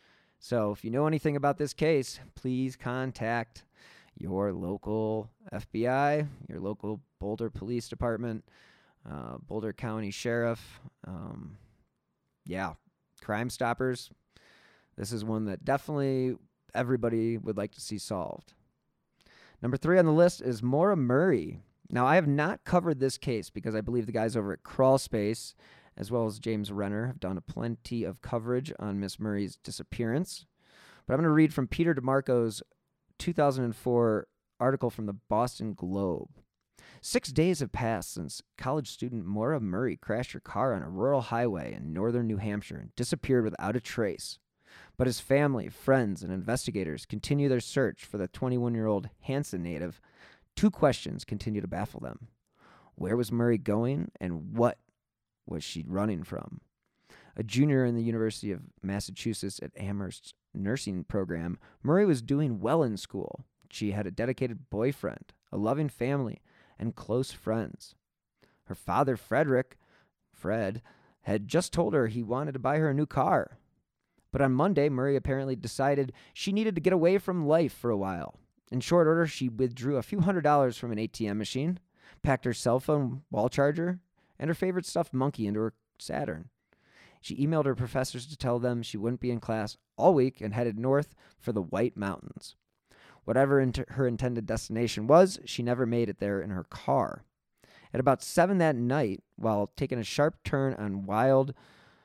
So if you know anything about this case, please contact your local F B I, your local Boulder Police Department, uh, Boulder County Sheriff. Um, yeah, Crime Stoppers. This is one that definitely everybody would like to see solved. Number three on the list is Maura Murray. Now, I have not covered this case because I believe the guys over at Crawl Space, as well as James Renner, have done plenty of coverage on Miss Murray's disappearance. But I'm going to read from Peter DeMarco's two thousand four article from the Boston Globe. Six days have passed since college student Maura Murray crashed her car on a rural highway in northern New Hampshire and disappeared without a trace. But as family, friends, and investigators continue their search for the twenty-one-year-old Hanson native, two questions continue to baffle them. Where was Murray going, and what was she running from? A junior in the University of Massachusetts at Amherst's nursing program, Murray was doing well in school. She had a dedicated boyfriend, a loving family, and close friends. Her father, Frederick, Fred, had just told her he wanted to buy her a new car. But on Monday, Murray apparently decided she needed to get away from life for a while. In short order, she withdrew a few hundred dollars from an A T M machine, packed her cell phone wall charger, and her favorite stuffed monkey into her Saturn. She emailed her professors to tell them she wouldn't be in class all week and headed north for the White Mountains. Whatever inter- her intended destination was, she never made it there in her car. At about seven that night, while taking a sharp turn on Wild,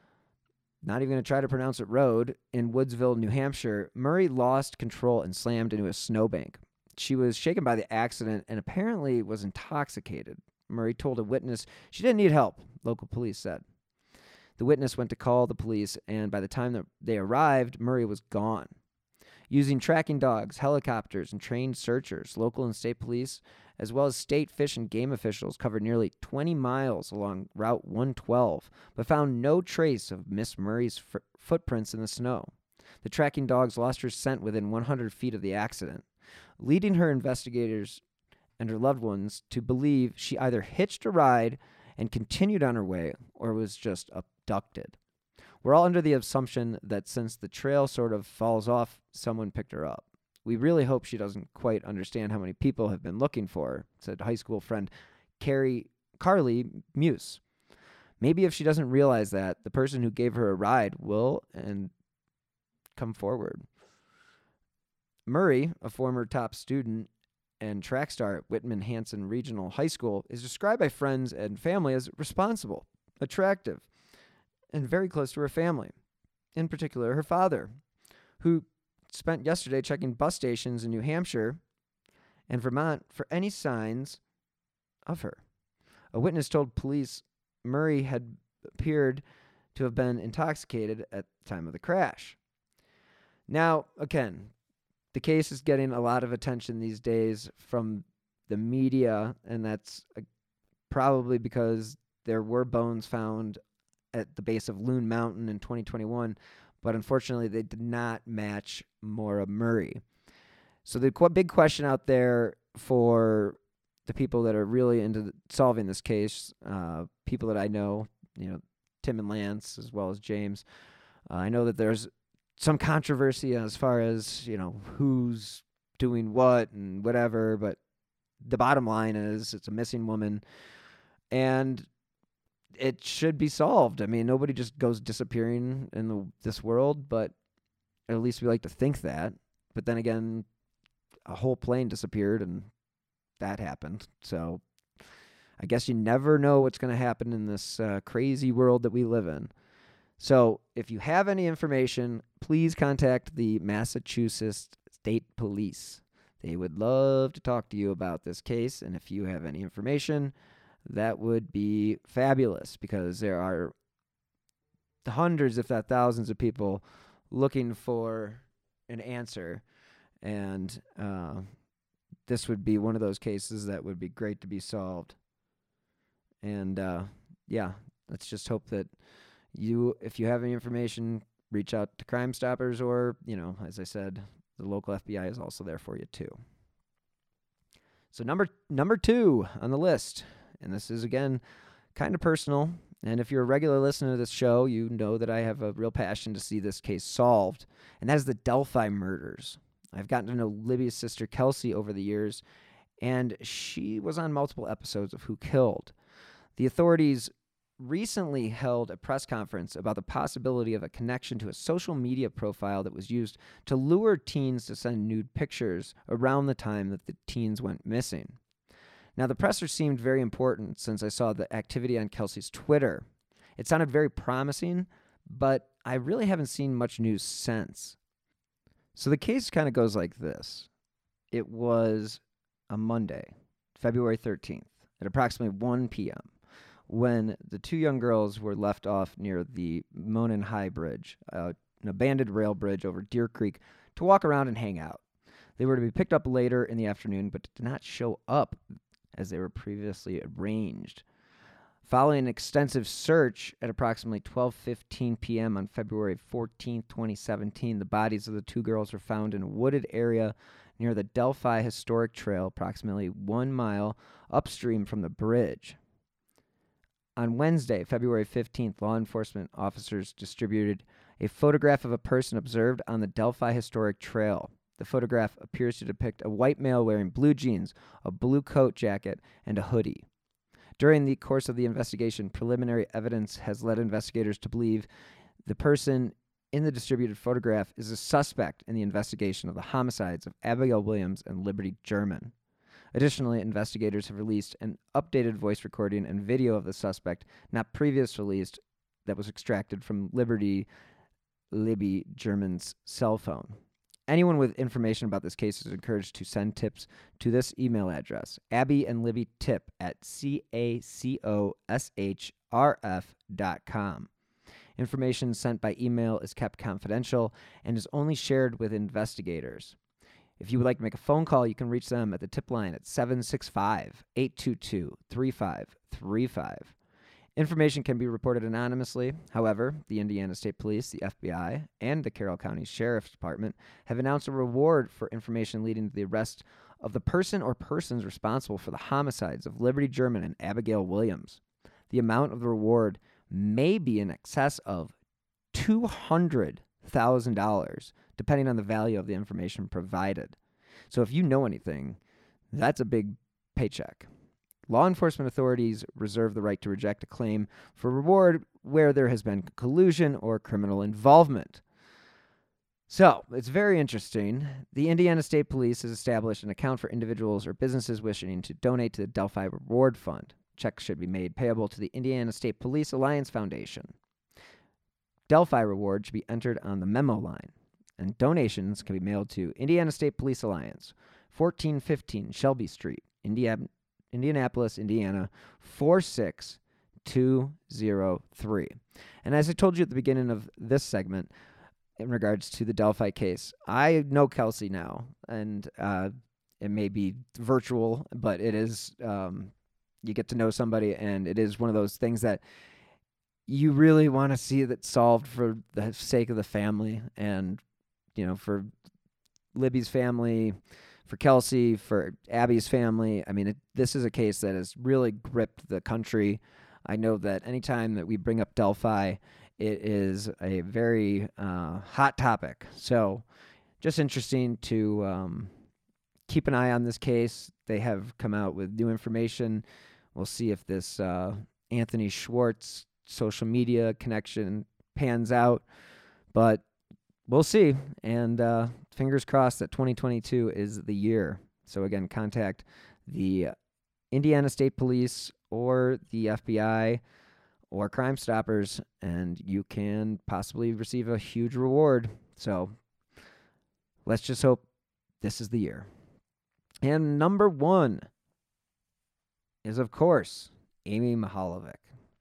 not even going to try to pronounce it, road in Woodsville, New Hampshire, Murray lost control and slammed into a snowbank. She was shaken by the accident and apparently was intoxicated. Murray told a witness she didn't need help, local police said. The witness went to call the police, and by the time that they arrived, Murray was gone. Using tracking dogs, helicopters, and trained searchers, local and state police, as well as state fish and game officials, covered nearly twenty miles along Route one twelve, but found no trace of Miss Murray's f- footprints in the snow. The tracking dogs lost her scent within one hundred feet of the accident, leading her investigators and her loved ones to believe she either hitched a ride and continued on her way or was just abducted. We're all under the assumption that since the trail sort of falls off, someone picked her up. We really hope she doesn't quite understand how many people have been looking for her, said high school friend Carrie Carly Muse. Maybe if she doesn't realize that, the person who gave her a ride will and come forward. Murray, a former top student and track star at Whitman-Hanson Regional High School, is described by friends and family as responsible, attractive, and very close to her family, in particular her father, who spent yesterday checking bus stations in New Hampshire and Vermont for any signs of her. A witness told police Murray had appeared to have been intoxicated at the time of the crash. Now, again, the case is getting a lot of attention these days from the media, and that's uh, probably because there were bones found at the base of Loon Mountain in twenty twenty-one, but unfortunately they did not match Maura Murray. So the qu- big question out there for the people that are really into the, solving this case, uh, people that I know, you know, Tim and Lance, as well as James, uh, I know that there's some controversy as far as, you know, who's doing what and whatever, but the bottom line is it's a missing woman, and it should be solved. I mean, nobody just goes disappearing in the, this world, but at least we like to think that. But then again, a whole plane disappeared, and that happened. So I guess you never know what's going to happen in this uh, crazy world that we live in. So if you have any information, please contact the Massachusetts State Police. They would love to talk to you about this case, and if you have any information, that would be fabulous, because there are hundreds, if not thousands, of people looking for an answer, and uh, this would be one of those cases that would be great to be solved. And uh, yeah, let's just hope that you, if you have any information, reach out to Crime Stoppers, or, you know, as I said, the local F B I is also there for you too. So number number two on the list, and this is, again, kind of personal, and if you're a regular listener to this show, you know that I have a real passion to see this case solved, and that is the Delphi murders. I've gotten to know Libby's sister, Kelsey, over the years, and she was on multiple episodes of Who Killed. The authorities recently held a press conference about the possibility of a connection to a social media profile that was used to lure teens to send nude pictures around the time that the teens went missing. Now, the presser seemed very important since I saw the activity on Kelsey's Twitter. It sounded very promising, but I really haven't seen much news since. So the case kind of goes like this. It was a Monday, February thirteenth, at approximately one p.m., when the two young girls were left off near the Monon High Bridge, uh, an abandoned rail bridge over Deer Creek, to walk around and hang out. They were to be picked up later in the afternoon, but did not show up as they were previously arranged. Following an extensive search at approximately twelve fifteen p.m. on February fourteenth, twenty seventeen, the bodies of the two girls were found in a wooded area near the Delphi Historic Trail, approximately one mile upstream from the bridge. On Wednesday, February fifteenth, law enforcement officers distributed a photograph of a person observed on the Delphi Historic Trail. The photograph appears to depict a white male wearing blue jeans, a blue coat jacket, and a hoodie. During the course of the investigation, preliminary evidence has led investigators to believe the person in the distributed photograph is a suspect in the investigation of the homicides of Abigail Williams and Liberty German. Additionally, investigators have released an updated voice recording and video of the suspect, not previously released, that was extracted from Liberty Libby German's cell phone. Anyone with information about this case is encouraged to send tips to this email address, Abby and Libby Tip at C A C O S H R F dot com. Information sent by email is kept confidential and is only shared with investigators. If you would like to make a phone call, you can reach them at the tip line at seven six five, eight two two, three five three five. Information can be reported anonymously. However, the Indiana State Police, the F B I, and the Carroll County Sheriff's Department have announced a reward for information leading to the arrest of the person or persons responsible for the homicides of Liberty German and Abigail Williams. The amount of the reward may be in excess of two hundred thousand dollars, depending on the value of the information provided. So if you know anything, that's a big paycheck. Law enforcement authorities reserve the right to reject a claim for reward where there has been collusion or criminal involvement. So, it's very interesting. The Indiana State Police has established an account for individuals or businesses wishing to donate to the Delphi Reward Fund. Checks should be made payable to the Indiana State Police Alliance Foundation. Delphi reward should be entered on the memo line, and donations can be mailed to Indiana State Police Alliance, fourteen fifteen Shelby Street, Indiana, Indianapolis, Indiana, four six two zero three. And as I told you at the beginning of this segment, in regards to the Delphi case, I know Kelsey now, and uh, it may be virtual, but it is, um, you get to know somebody, and it is one of those things that you really want to see that solved for the sake of the family and, you know, for Libby's family, for Kelsey, for Abby's family. I mean, it, this is a case that has really gripped the country. I know that anytime that we bring up Delphi, it is a very uh, hot topic. So just interesting to um, keep an eye on this case. They have come out with new information. We'll see if this uh, Anthony Schwartz social media connection pans out, but we'll see. And uh, fingers crossed that twenty twenty-two is the year. So again, contact the Indiana State Police or the F B I or Crime Stoppers, and you can possibly receive a huge reward. So let's just hope this is the year. And number one is, of course, Amy Mihaljevic,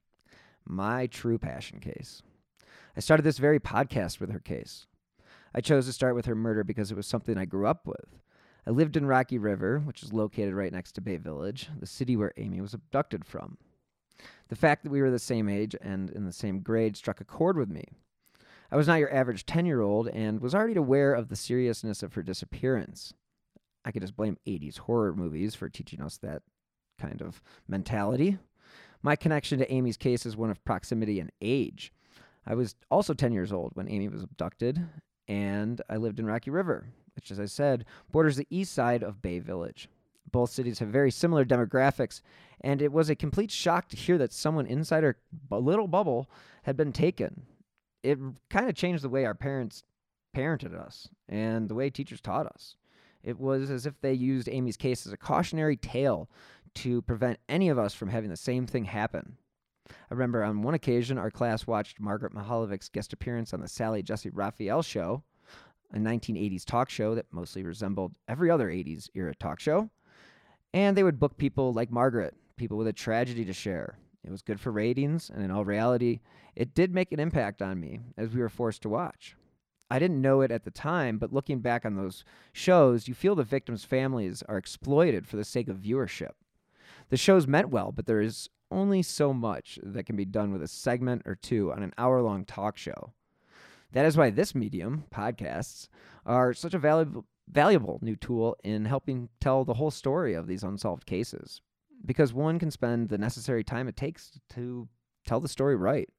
my true passion case. I started this very podcast with her case. I chose to start with her murder because it was something I grew up with. I lived in Rocky River, which is located right next to Bay Village, the city where Amy was abducted from. The fact that we were the same age and in the same grade struck a chord with me. I was not your average ten-year-old and was already aware of the seriousness of her disappearance. I could just blame eighties horror movies for teaching us that kind of mentality. My connection to Amy's case is one of proximity and age. I was also ten years old when Amy was abducted, and I lived in Rocky River, which, as I said, borders the east side of Bay Village. Both cities have very similar demographics, and it was a complete shock to hear that someone inside our bu- little bubble had been taken. It kind of changed the way our parents parented us and the way teachers taught us. It was as if they used Amy's case as a cautionary tale to prevent any of us from having the same thing happen. I remember on one occasion, our class watched Margaret Mihalovic's guest appearance on the Sally Jesse Raphael Show, a nineteen eighties talk show that mostly resembled every other eighties era talk show. And they would book people like Margaret, people with a tragedy to share. It was good for ratings, and in all reality, it did make an impact on me as we were forced to watch. I didn't know it at the time, but looking back on those shows, you feel the victims' families are exploited for the sake of viewership. The shows meant well, but there is only so much that can be done with a segment or two on an hour-long talk show. That is why this medium, podcasts, are such a valuable valuable new tool in helping tell the whole story of these unsolved cases, because one can spend the necessary time it takes to tell the story right.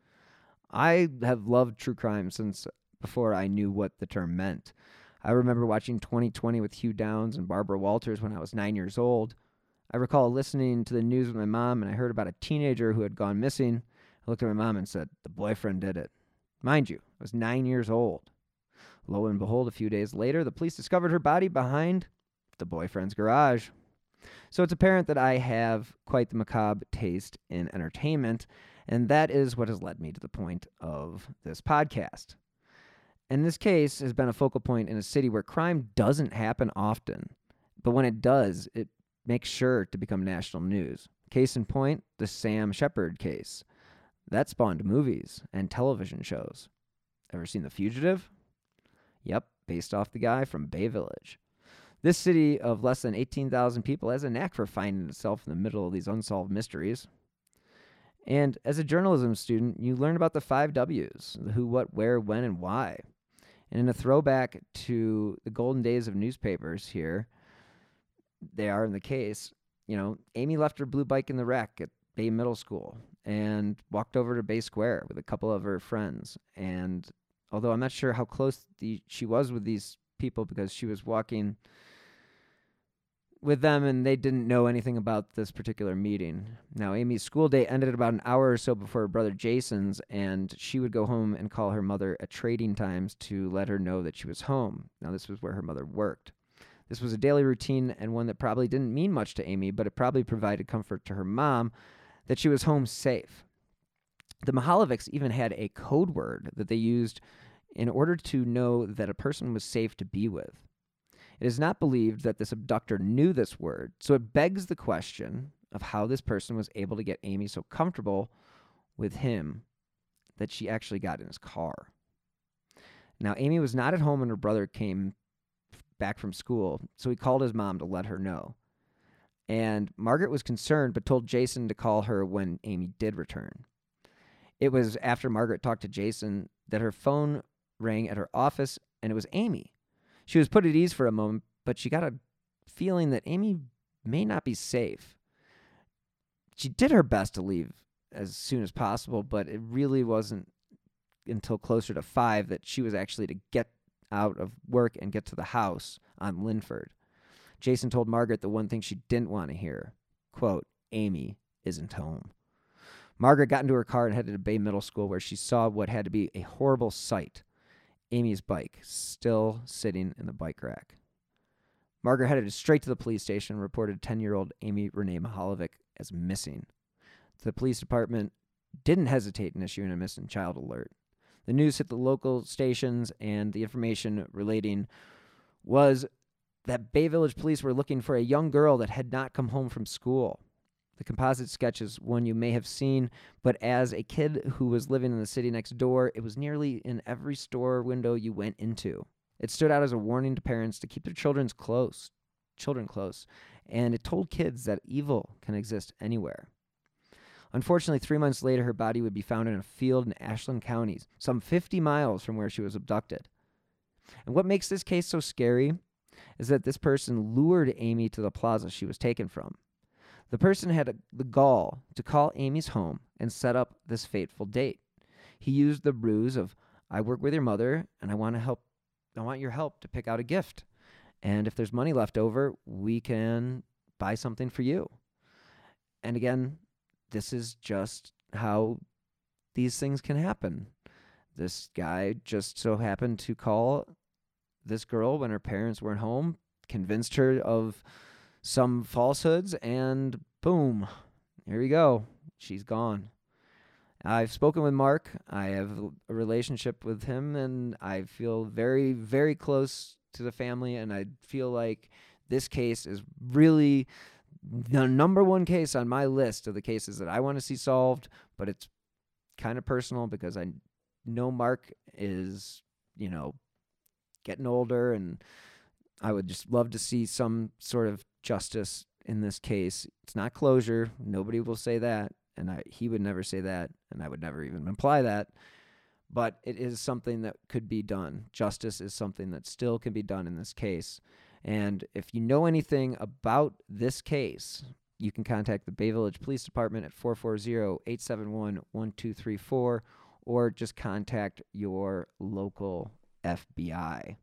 I have loved true crime since before I knew what the term meant. I remember watching twenty twenty with Hugh Downs and Barbara Walters when I was nine years old. I recall listening to the news with my mom, and I heard about a teenager who had gone missing. I looked at my mom and said, "The boyfriend did it." Mind you, I was nine years old. Lo and behold, a few days later, the police discovered her body behind the boyfriend's garage. So it's apparent that I have quite the macabre taste in entertainment, and that is what has led me to the point of this podcast. And this case has been a focal point in a city where crime doesn't happen often, but when it does, it makes sure to become national news. Case in point, the Sam Shepard case. That spawned movies and television shows. Ever seen The Fugitive? Yep, based off the guy from Bay Village. This city of less than eighteen thousand people has a knack for finding itself in the middle of these unsolved mysteries. And as a journalism student, you learn about the five W's, the who, what, where, when, and why. And in a throwback to the golden days of newspapers here, they are in the case, you know, Amy left her blue bike in the wreck at Bay Middle School and walked over to Bay Square with a couple of her friends. And although I'm not sure how close the, she was with these people because she was walking with them and they didn't know anything about this particular meeting. Now, Amy's school day ended about an hour or so before her brother Jason's, and she would go home and call her mother at trading times to let her know that she was home. Now, this was where her mother worked. This was a daily routine and one that probably didn't mean much to Amy, but it probably provided comfort to her mom that she was home safe. The Mihalovics even had a code word that they used in order to know that a person was safe to be with. It is not believed that this abductor knew this word, so it begs the question of how this person was able to get Amy so comfortable with him that she actually got in his car. Now, Amy was not at home when her brother came back from school, so he called his mom to let her know. And Margaret was concerned, but told Jason to call her when Amy did return. It was after Margaret talked to Jason that her phone rang at her office, and it was Amy. She was put at ease for a moment, but she got a feeling that Amy may not be safe. She did her best to leave as soon as possible, but it really wasn't until closer to five that she was actually to get out of work and get to the house on Linford. Jason told Margaret the one thing she didn't want to hear, quote, "Amy isn't home." Margaret got into her car and headed to Bay Middle School, where she saw what had to be a horrible sight. Amy's bike still sitting in the bike rack. Margaret headed straight to the police station and reported ten-year-old Amy Renee Mihalovic as missing. The police department didn't hesitate in issuing a missing child alert. The news hit the local stations, and the information relating was that Bay Village police were looking for a young girl that had not come home from school. The composite sketch is one you may have seen, but as a kid who was living in the city next door, it was nearly in every store window you went into. It stood out as a warning to parents to keep their children's close, children close, and it told kids that evil can exist anywhere. Unfortunately, three months later, her body would be found in a field in Ashland County, some fifty miles from where she was abducted. And what makes this case so scary is that this person lured Amy to the plaza she was taken from. The person had a, the gall to call Amy's home and set up this fateful date. He used the ruse of, I work with your mother and I want to help. I want your help to pick out a gift. And if there's money left over, we can buy something for you. And again, this is just how these things can happen. This guy just so happened to call this girl when her parents weren't home, convinced her of some falsehoods, and boom, here we go. She's gone. I've spoken with Mark. I have a relationship with him, and I feel very, very close to the family, and I feel like this case is really the number one case on my list of the cases that I want to see solved, but it's kind of personal because I know Mark is, you know, getting older, and I would just love to see some sort of justice in this case. It's not closure. Nobody will say that, and I, he would never say that, and I would never even imply that, but it is something that could be done. Justice is something that still can be done in this case, and if you know anything about this case, you can contact the Bay Village Police Department at four four zero, eight seven one, one two three four, or just contact your local F B I.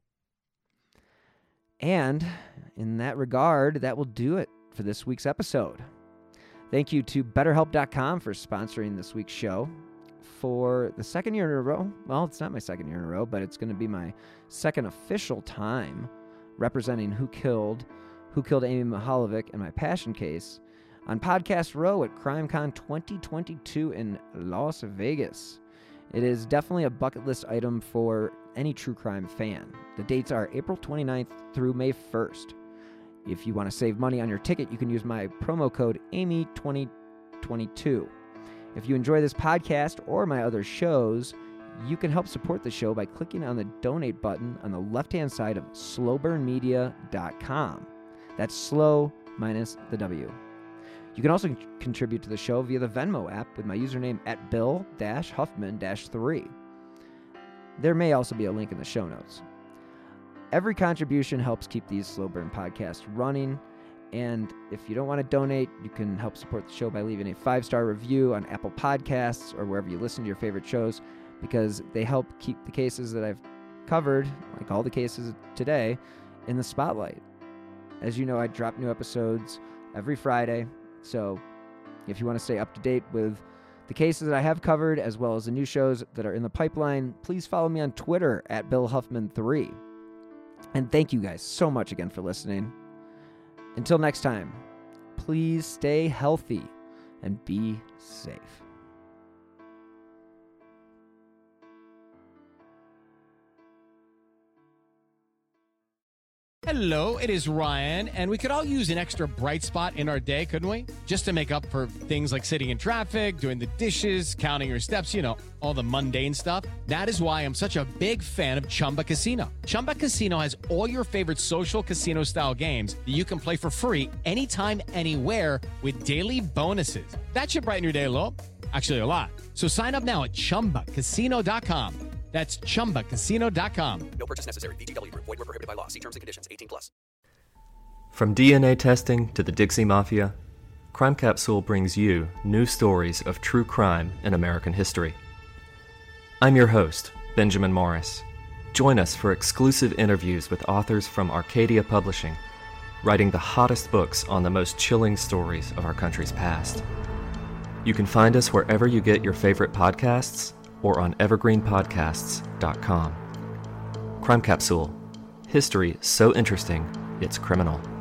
And in that regard, that will do it for this week's episode. Thank you to BetterHelp dot com for sponsoring this week's show. For the second year in a row, well, it's not my second year in a row, but it's going to be my second official time representing Who Killed, Who Killed Amy Mihaljevic and my passion case on Podcast Row at CrimeCon twenty twenty-two in Las Vegas. It is definitely a bucket list item for any true crime fan. The dates are April twenty-ninth through May first. If you want to save money on your ticket, you can use my promo code Amy twenty twenty-two. If you enjoy this podcast or my other shows, you can help support the show by clicking on the donate button on the left-hand side of slow burn media dot com. That's slow minus the W. You can also contribute to the show via the Venmo app with my username at Bill Huffman three. There may also be a link in the show notes. Every contribution helps keep these Slow Burn podcasts running, and if you don't want to donate, you can help support the show by leaving a five-star review on Apple Podcasts or wherever you listen to your favorite shows, because they help keep the cases that I've covered, like all the cases today, in the spotlight. As you know, I drop new episodes every Friday, so if you want to stay up to date with the cases that I have covered, as well as the new shows that are in the pipeline, please follow me on Twitter at Bill Huffman three. And thank you guys so much again for listening. Until next time, please stay healthy and be safe. Hello, it is Ryan, and we could all use an extra bright spot in our day, couldn't we? Just to make up for things like sitting in traffic, doing the dishes, counting your steps, you know, all the mundane stuff. That is why I'm such a big fan of Chumba Casino. Chumba Casino has all your favorite social casino-style games that you can play for free anytime, anywhere with daily bonuses. That should brighten your day a little. Actually, a lot. So sign up now at chumba casino dot com. That's chumba casino dot com. No purchase necessary. V G W Group. Void where prohibited by law. See terms and conditions. eighteen plus. From D N A testing to the Dixie Mafia, Crime Capsule brings you new stories of true crime in American history. I'm your host, Benjamin Morris. Join us for exclusive interviews with authors from Arcadia Publishing, writing the hottest books on the most chilling stories of our country's past. You can find us wherever you get your favorite podcasts or on evergreen podcasts dot com. Crime Capsule. History so interesting, it's criminal.